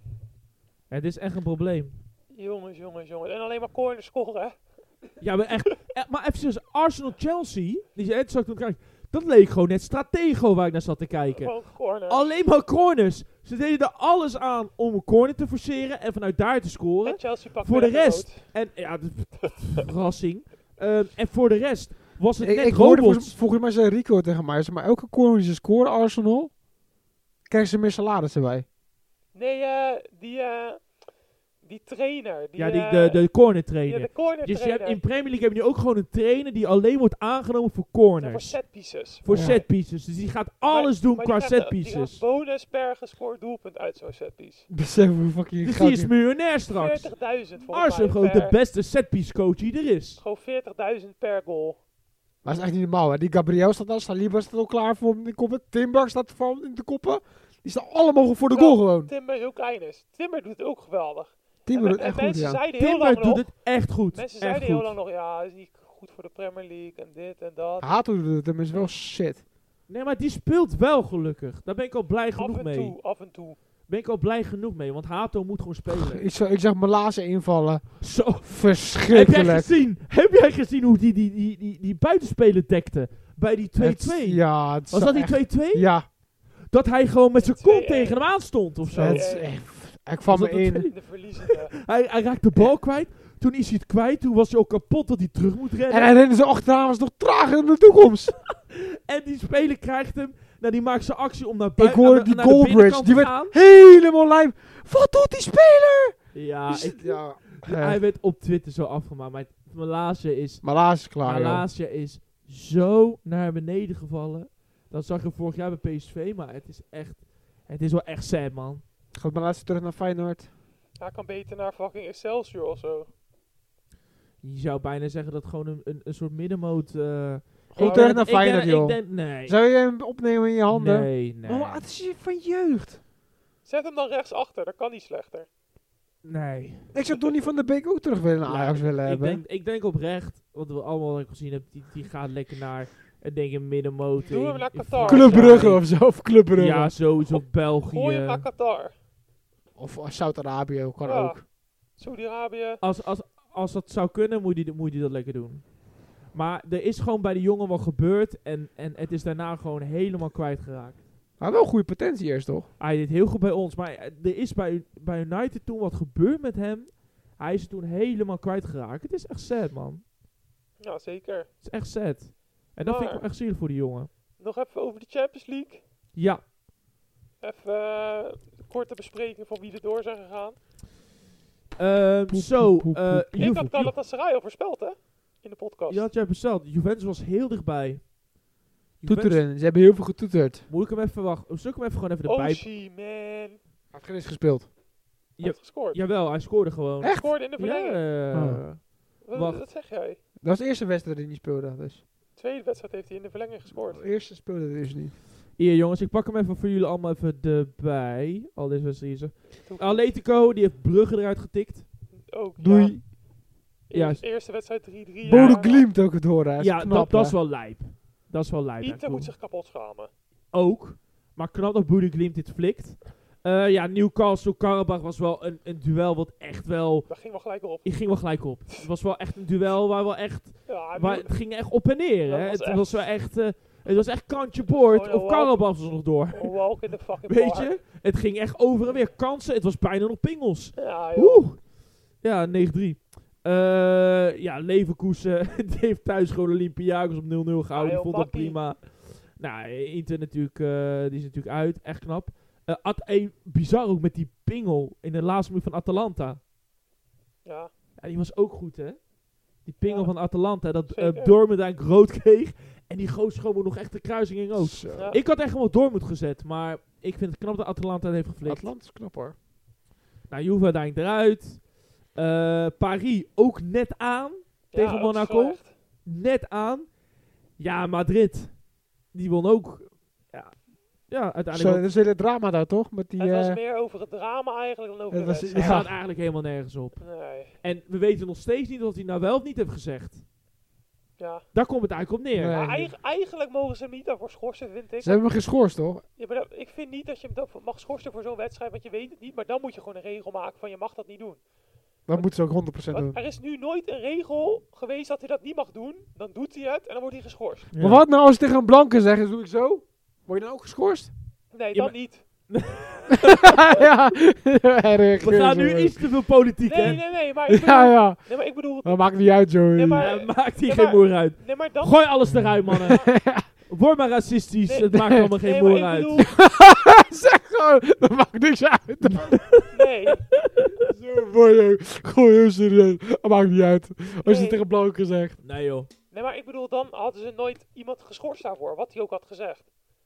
Het is echt een probleem. Jongens, jongens, jongens. En alleen maar corners scoren, hè? Ja, maar echt. eh, maar even serieus, Arsenal-Chelsea, die zei, zat ik toen kijken, dat leek gewoon net Stratego waar ik naar zat te kijken. Gewoon corners. Alleen maar corners. Ze deden er alles aan om een corner te forceren en vanuit daar te scoren. En Chelsea pakt Voor weer de even rest, rood. en ja, dat is verrassing. Ehm, en voor de rest was het Ik, net ik hoorde robots. volgens, volgens mij zei Rico tegen mij, zeg maar elke corner die ze scoren Arsenal, krijgen ze meer salaris erbij. Nee, eh, die, eh, die trainer. Die, Ja, die, eh, de, de corner ja, trainer. de corner Dus je trainer. hebt, in Premier League heb je nu ook gewoon een trainer die alleen wordt aangenomen voor Ja, voor corners. set pieces. Voor Ja. set pieces. Dus die gaat alles doen Maar qua die krijgt- set Die pieces. krijgt bonus per gescoord doelpunt uit zo'n set piece. Besef hoe fucking Dus geld die is miljonair straks. veertigduizend volgens Arsenal mij gewoon de per, beste set piece coach die er is. gewoon veertigduizend per goal. Maar dat is echt niet normaal, hè. Die Gabriel staat daar, Saliba staat ook klaar voor om in te koppen. Timber staat voor om in te koppen. Die staan allemaal voor de Terwijl goal gewoon. Timber heel klein is. Timber doet het ook geweldig. Timber en, doet en echt goed, mensen ja. zeiden heel Timber lang doet nog... het echt goed. Mensen echt zeiden heel goed. lang nog, ja, hij is niet goed voor de Premier League en dit en dat. Hato doet het, tenminste wel shit. Nee, maar die speelt wel gelukkig. Daar ben ik al blij af genoeg en mee. toe, af en toe. Ben ik al blij genoeg mee, want Hato moet gewoon spelen. Ik, zag- ik zag Malazen invallen. Zo. Heb jij Verschrikkelijk. gezien? Heb jij gezien hoe die, die, die, die, die buitenspeler dekte? Bij die twee Het- twee? Ja, het Was is dat die echt- twee twee? Ja, Dat hij gewoon met zijn twee kont één. tegen hem aanstond of zo. het Ja. is echt... Ik kwam Was me dat het in. twee- De verliezende. Hij, hij raakt de bal kwijt. Toen is hij het kwijt. Toen was hij ook kapot dat hij terug moet rennen. En hij rende zo achteraan, was nog trager in de toekomst. En die speler krijgt hem. Nou, die maakt zijn actie om naar Ik buiten. hoorde naar de- die naar de Goldbridge, binnenkant die te werd gaan. helemaal lijm. Wat doet die speler? Ja, Die ik, is- ja. hij werd op Twitter zo afgemaakt. Maar Malasia is, Malaas is klaar, joh. Malasia is zo naar beneden gevallen. Dat zag je vorig jaar bij P S V. Maar het is echt, het is wel echt sad, man. Gaat Malaas terug naar Feyenoord? Hij kan beter naar fucking Excelsior of zo. Je zou bijna zeggen dat gewoon een, een, een soort middenmoot... eh Gewoon ik terug denk- naar ik denk- Feyenoord, joh. Ik denk, nee. Zou je hem opnemen in je handen? Nee, nee. Maar het is van jeugd. Zet hem dan rechts achter, dat kan niet slechter. Nee. Ik zou Donny van der Beek ook terug willen naar Ajax willen ik, hebben. denk, ik denk oprecht, wat we allemaal hebben gezien hebben, die, die gaat lekker naar, ik denk een middenmoot. Doe hem in- naar in Qatar. Frankrijk. Club Brugge of zo, of Club Brugge. Ja, sowieso Of- België. Gooi hem naar Qatar. Of uh, Saudi-Arabië kan Ja. ook. Saudi-Arabië. Als, als, als dat zou kunnen, moet hij moet die dat lekker doen. Maar er is gewoon bij de jongen wat gebeurd en, en het is daarna gewoon helemaal kwijtgeraakt. Hij had wel goede potentie eerst, toch? Hij deed heel goed bij ons, maar er is bij, bij United toen wat gebeurd met hem. Hij is er toen helemaal kwijtgeraakt. Het is echt sad, man. Ja, zeker. Het is echt sad. En dat vind ik Maar- wel echt zielig voor die jongen. Nog even over de Champions League. Ja, Even eh, een korte bespreking van wie er door zijn gegaan. Ehm, Poep, zo. poep, poep, eh, poep. Ik Juve- had Galatasaray al voorspeld, hè? In de podcast. Je had jij besteld. Juventus was heel dichtbij. Juventus- Toeteren. Ze hebben heel veel getoeterd. Moet ik hem even wachten? Zal ik hem even gewoon even erbij... Oshie, man. Hij heeft geen eens gespeeld. Hij heeft gescoord. Jawel, hij scoorde gewoon. Echt? Scoorde in de Ja. verlenging. Oh. Wat, wacht. wat zeg jij? Dat was de eerste wedstrijd die hij niet speelde. Dus. De tweede wedstrijd heeft hij in de verlenging gescoord. De eerste speelde hij dus niet. Hier jongens, ik pak hem even voor jullie allemaal even erbij. Al deze wedstrijden. Toen- Atletico, die heeft Brugge eruit getikt. Ook, ja. Doei. Ja. Eerste, eerste wedstrijd drie drie. Bodo Glimt ook het horen. Hij is Ja, knap, dat, dat hè. is wel lijp. Dat is wel lijp. Inter echt moet cool. zich kapot schamen. Ook. Maar knap dat Bodo Glimt dit flikt. Eh, ja, Newcastle, Karabach was wel een, een duel wat echt wel... Dat ging wel gelijk op. Ik ging wel gelijk op. Het was wel echt een duel waar wel echt... Ja, Waar, nu- het ging echt op en neer. Dat Hè? was Het echt- was wel echt... eh, het was echt kantje boord. Oh, ja, of wow. Karabach was er nog door. een walk in the fucking Weet park. je? Het ging echt over en weer. Kansen. Het was bijna nog pingels. Ja, joh. Oeh. Ja, negen drie. Eh, ja, Leverkusen. Die heeft thuis gewoon Olympiakos op nul nul gehouden. Ah, Die joh, vond dat makkie. prima. Nou, Inter natuurlijk, eh, die is natuurlijk uit. Echt knap. Eh, At eh, bizar ook met die pingel in de laatste minuut van Atalanta. Ja. Ja, die was ook goed, hè? Die pingel Ja. van Atalanta. Dat uh, Zeker. Dortmund eigenlijk rood kreeg. En die goos gewoon nog echt de kruising in ook. Zo. Ja. Ik had echt gewoon Dortmund gezet. Maar ik vind het knap dat Atalanta het heeft geflikt. Atlant is knap, hoor. Nou, Juve uiteindelijk eruit. Eh, Paris ook net aan. Ja, Tegen ook Monaco. slecht. Net aan. Ja, Madrid. Die won ook. Ja, ja Zo, uiteindelijk ook. dat is een hele drama daar, toch? Met die... Het was eh, meer over het drama eigenlijk dan over Het de was- Het wedstrijd. ja. staat eigenlijk helemaal nergens op. Nee. En we weten nog steeds niet wat hij nou wel of niet heeft gezegd. Ja. Daar komt het eigenlijk op neer. Nee. Maar eig- eigenlijk mogen ze hem niet daarvoor schorsen, vind ik. Ze hebben hem geschorst, toch? Ja, maar dat- ik vind niet dat je hem dat mag schorsen voor zo'n wedstrijd, want je weet het niet. Maar dan moet je gewoon een regel maken van je mag dat niet doen. Dat moeten ze ook honderd procent Want doen. er is nu nooit een regel geweest dat hij dat niet mag doen. Dan doet hij het en dan wordt hij geschorst. Ja. Maar wat nou als je tegen een blanke zegt, doe ik zo? Word je dan ook geschorst? Nee, Ja, dan maar- niet. ja, erg. We gaan nu iets te veel politiek, Nee, hè? nee, nee, maar ik bedoel... Ja, ja. Nee, maar ik bedoel... Dat maakt niet uit, Joey. Nee, maar- Ja, maakt hier Ja, geen maar- moer uit. Nee, maar dan... Gooi alles eruit, mannen. Word maar racistisch. Nee, het maakt allemaal geen nee, moer maar ik uit. bedoel... zeg gewoon, dat maakt niks uit. Nee, Zo mooi, gewoon heel serieus. Dat maakt niet uit. Als je Nee. het tegen blanke zegt. Nee, joh. nee, maar ik bedoel, dan hadden ze nooit iemand geschorst daarvoor. Wat hij ook had gezegd.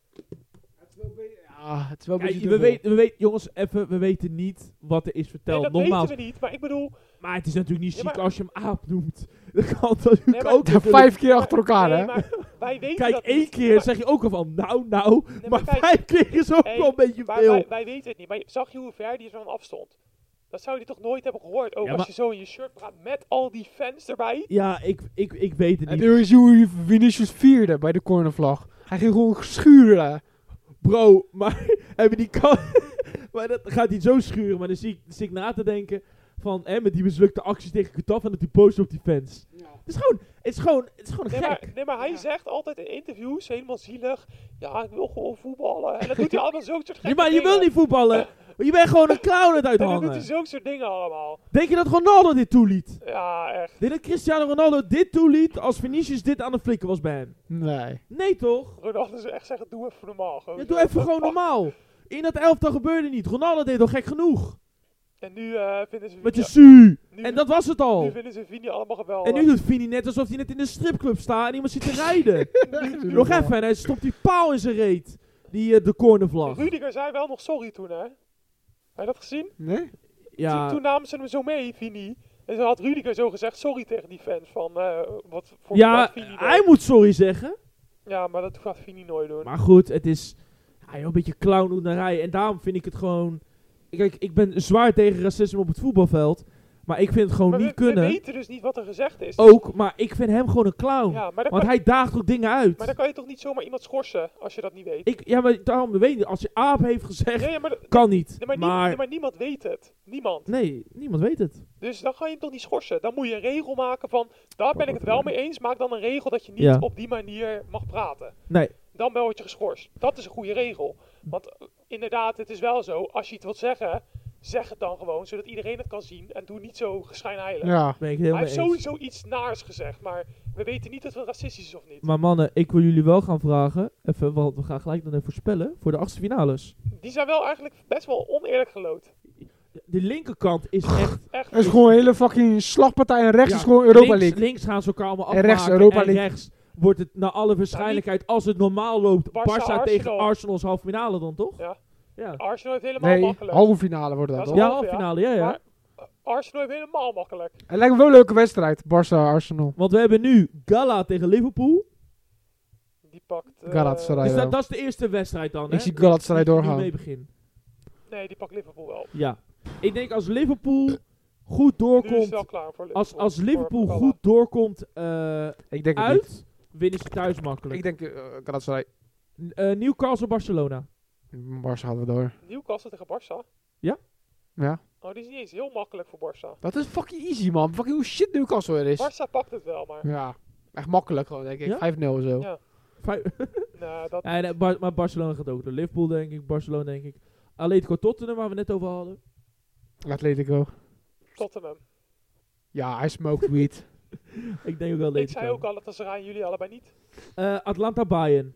Ja, het is wel een Kijk, beetje we dubbel. weten, we weten, jongens, even, we weten niet wat er is Nee, verteld. dat Nogmaals, weten we niet. Maar ik bedoel... maar het is natuurlijk niet Ja, ziek maar- als je hem aap noemt. Dat kan natuurlijk Nee, maar- ook. Ja, natuurlijk. vijf keer achter elkaar, nee, hè? maar wij weten Kijk, dat één niet. keer Maar- zeg je ook al van, nou, nou. Nee, maar kijk, vijf keer is ook hey, wel een beetje maar veel. wij, wij weten het niet. Maar zag je hoe ver die ervan afstond? Dat zou hij toch nooit hebben gehoord. Ook Ja, als maar- je zo in je shirt gaat met al die fans erbij. Ja, ik, ik, ik weet het En niet. toen is hoe Vinicius vierde bij de cornervlag. Hij ging gewoon schuren. Bro, maar hebben die kan. Maar dat gaat hij zo schuren. Maar dan zie ik, dan zie ik na te denken van, hè, met die mislukte acties tegen Kutaf en dat hij post op die fans. Het is gewoon, het is gewoon, het is gewoon Nee gek. maar, nee, maar hij Ja. zegt altijd in interviews, helemaal zielig. Ja, ik wil gewoon voetballen. En dan doet hij allemaal zo'n soort gekke Ja, maar je dingen. wil niet voetballen. Je bent gewoon een clown het En dan doet hij uithangen. zo'n soort dingen allemaal. Denk je dat Ronaldo dit toeliet? Ja, echt. Denk je dat Cristiano Ronaldo dit toeliet als Vinicius dit aan het flikken was bij hem? Nee. Nee toch? Ronaldo zou echt zeggen, doe even normaal. Gewoon Ja, zo. doe even gewoon normaal. In dat elftal gebeurde niet. Ronaldo deed al gek genoeg. En nu eh, vinden ze Met je Vini, su. nu, En dat was het nu al. vinden ze Vini allemaal geweldig. En nu doet Vini net alsof hij net in een stripclub staat en iemand zit te rijden. Nog even, en hij stopt die paal in zijn reet. Die, eh, de cornervlag. Rudiger zei wel nog sorry toen, hè? Heb je dat gezien? Nee? Ja, Toen, toen namen ze hem zo mee, Vini. En zo had Rudiger zo gezegd sorry tegen die fans van eh, wat voor ja wat Vini deed. hij moet sorry zeggen. Ja, maar dat gaat Vini nooit doen. Maar goed, het is ja, joh, een beetje clownhoederij. En daarom vind ik het gewoon... Kijk, ik ben zwaar tegen racisme op het voetbalveld. Maar ik vind het gewoon Maar niet we, we kunnen. weten dus niet wat er gezegd is. Ook, maar ik vind hem gewoon een clown. Ja, maar dan, Want kan, hij daagt ook dingen uit. maar dan kan je toch niet zomaar iemand schorsen als je dat niet weet? Ik, ja, maar daarom weet je, als je aap heeft gezegd, Nee, ja, maar, kan niet. nee, maar, nie- maar, nee, maar niemand weet het. Niemand. nee, niemand weet het. Dus dan ga je hem toch niet schorsen. Dan moet je een regel maken van, daar ben ik het wel mee eens. Maak dan een regel dat je niet Ja. op die manier mag praten. Nee, Dan word je geschorst. Dat is een goede regel. Want eh, inderdaad, het is wel zo. Als je iets wilt zeggen, zeg het dan gewoon. Zodat iedereen het kan zien. En doe niet zo geschijnheilig. Ja. ben ik Hij heel heeft mee eens. sowieso iets naars gezegd. Maar we weten niet of het racistisch is of niet. Maar mannen, ik wil jullie wel gaan vragen, even, want we gaan gelijk dan even voorspellen, voor de achtste finales. Die zijn wel eigenlijk best wel oneerlijk gelood. De linkerkant is echt... Echt. Het is gewoon een hele fucking slagpartij en rechts ja, is gewoon Europa links, League. links gaan ze elkaar allemaal En afmaken. rechts Europa en League. rechts wordt het naar alle waarschijnlijkheid, als het normaal loopt, Barca, Barça tegen Arsenal. Arsenal's halve finale dan, toch? Ja. Ja, Arsenal heeft helemaal Nee, makkelijk. halve finale wordt dat, Dat is toch? ja halve, halve ja. finale, ja, ja. Maar uh, Arsenal heeft helemaal makkelijk. Het lijkt me wel een leuke wedstrijd, Barça-Arsenal. Want we hebben nu Gala tegen Liverpool. Die pakt... eh, Galatasaray. Dus wel. dat, dat is de eerste wedstrijd dan, hè? Ik zie Galatasaray Die- die doorgaan. nu mee begin. Nee, die pakt Liverpool wel. Ja. Ik denk als Liverpool goed Nu is het doorkomt, wel klaar voor Liverpool. als, als Liverpool Voor goed doorkomt eh, Ik denk het niet. uit, winnen ze thuis makkelijk. Ik denk uh, Galatasaray. N- eh, Newcastle, Barcelona. Barça gaan we door. Newcastle tegen Barça. Ja. Oh, die is niet eens heel makkelijk voor Barça. Dat is fucking easy, man. Fucking hoe shit Newcastle er is. Barça pakt het wel, maar... Ja. Echt makkelijk gewoon, denk ik. Ja? vijf nul of zo. Ja. Vijf- Nou, dat... Nee, nee, Bar- maar Barcelona gaat ook door. Liverpool denk ik, Barcelona denk ik. Atletico Tottenham, waar we net over hadden. Atletico. Tottenham. Ja, hij smoked weed. Ik denk ook wel Ik Atletico. zei ook al dat als er aan jullie allebei niet. Eh, Atlanta Bayern.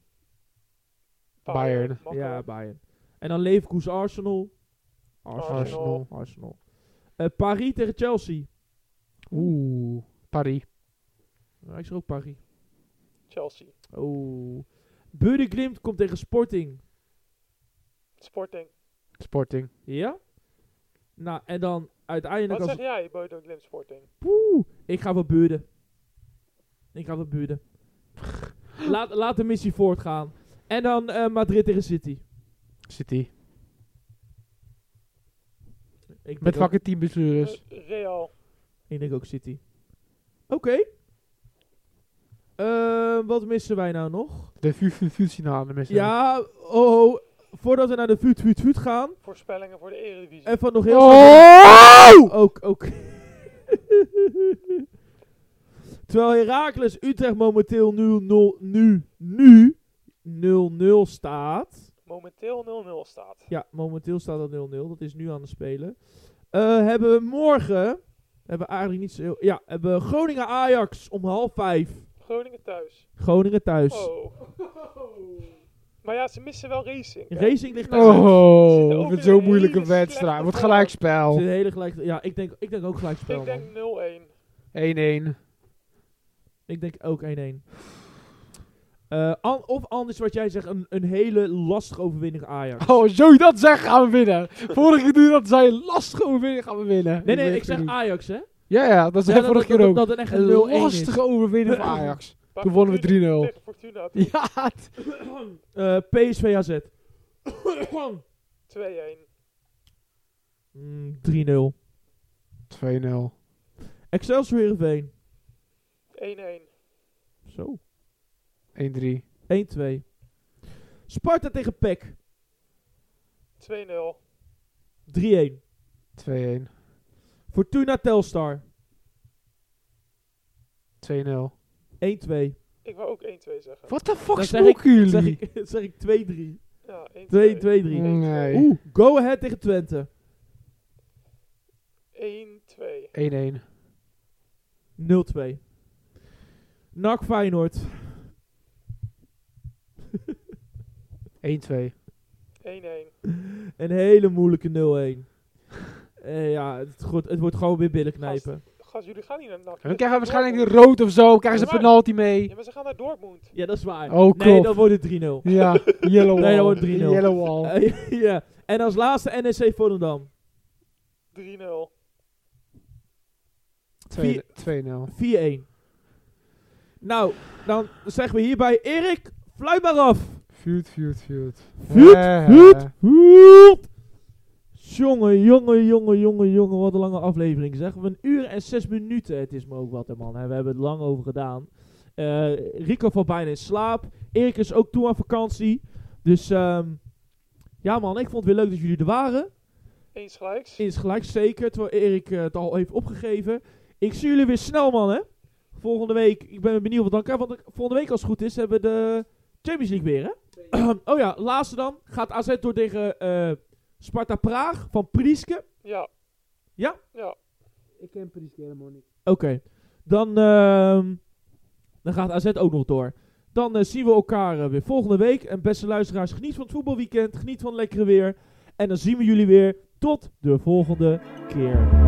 Bayern. makkelijk. Ja, Bayern. En dan Leverkusen Arsenal. Arsenal. Arsenal. Arsenal. Eh, Paris tegen Chelsea. Oeh. Paris. Ja, ik zeg ook Paris. Chelsea. Oeh. Beude Glimt komt tegen Sporting. Sporting. Sporting. Ja? Nou, en dan uiteindelijk Wat als... zeg jij, Bodo Glimt Sporting? Poeh, ik ga voor Beude. Ik ga voor Beude. laat, laat de missie voortgaan. En dan eh, Madrid tegen City. City. Ik denk, Met ook, fucking teambestuurders. Eh, Real. ik denk ook City. Oké. Uh, wat missen wij nou nog? De Vuut-Vuut-Vuut-finale missen. Ja, oh, oh, voordat we naar de Vuut-Vuut-Vuut gaan. Voorspellingen voor de Eredivisie. Even nog heel Oh! snel. Ook, ook. Terwijl Heracles Utrecht momenteel nul nul, nu, nu nul nul staat. Momenteel nul nul staat. Ja, momenteel staat dat nul nul. Dat is nu aan het spelen. Uh, hebben we morgen, hebben we eigenlijk niet zo heel, ja, hebben we Groningen Ajax om half vijf. Groningen thuis. Groningen thuis. Oh. Maar ja, ze missen wel Racing. hè? Racing ligt thuis. Oh, Zit ook wat in een zo'n een moeilijke hele wedstrijd. slechte Wordt vorm. gelijkspel. Het is een hele gelijk, ja, ik denk, ik denk ook gelijkspel. Ik man. denk nul één. één-één. Ik denk ook één-één. Uh, an, of anders wat jij zegt, een, een hele lastige overwinning Ajax. Oh, zo je dat zegt, gaan we winnen. Vorige keer toen dat zei, lastige overwinning, gaan we winnen. nee, nee, weet ik zeg niet. Ajax, hè? Ja, ja, dat zei Ja, vorige dat, keer ook. dat, dat het echt een Een nul één is. lastige overwinning voor Ajax. Maar Toen wonnen we Fortuna- drie nul. Tegen Fortuna. toen. Ja, t- Uh, P S V A Z. twee één. mm, drie nul. twee nul. Excelsior Heerenveen. één één. Zo. één drie. één twee. Sparta tegen P E C. twee nul. drie één. twee-één. Fortuna Telstar. twee nul. één twee. Ik wou ook één twee zeggen. What the fuck Dan zeg ik, smoken dan zeg jullie? ik, dan zeg ik twee drie. Ja, één twee twee drie. Nee. Oeh, Go Ahead tegen Twente. één twee. één-één. nul twee. N A C Feyenoord. één twee. één één. Een hele moeilijke nul één. Eh, ja, het, goed, het wordt gewoon weer billen knijpen. Gast, jullie gaan niet naar N A C. Hun krijgen waarschijnlijk een rood of zo. Krijgen ze Ja, een maar- penalty mee. Ja, maar ze gaan naar Dortmund. Ja, dat is waar. Oh, nee, klopt. dan wordt het drie nul. Ja, yellow wall. Nee, dat wordt drie nul. Yellow wall. Eh, ja. En als laatste N E C Volendam. drie nul. twee- twee nul. vier één. Nou, dan zeggen we hierbij Erik, fluit maar af. Vuut, vuut, vuut. Vuut, Eh, vuut, vuut. Jongen, jongen, jongen, jongen, jongen, wat een lange aflevering zeg. We een uur en zes minuten. Het is me ook wat, hè, man. Hè. We hebben het lang over gedaan. Eh, Rico valt bijna in slaap. Erik is ook toe aan vakantie. Dus, ehm ja man, ik vond het weer leuk dat jullie er waren. Eens gelijks. Is gelijk zeker, terwijl Erik uh, het al heeft opgegeven. Ik zie jullie weer snel, man, hè. Volgende week, ik ben benieuwd wat dan kan. Want ik- volgende week, als het goed is, hebben we de Champions League weer, hè. Oh ja, laatste dan. Gaat A Z door tegen eh, Sparta Praag van Prieske. Ja. Ja? Ja. Ik ken Prieske helemaal niet. Oké. Dan, ehm, dan gaat A Z ook nog door. Dan eh, zien we elkaar eh, weer volgende week. En beste luisteraars, geniet van het voetbalweekend. Geniet van het lekkere weer. En dan zien we jullie weer tot de volgende keer.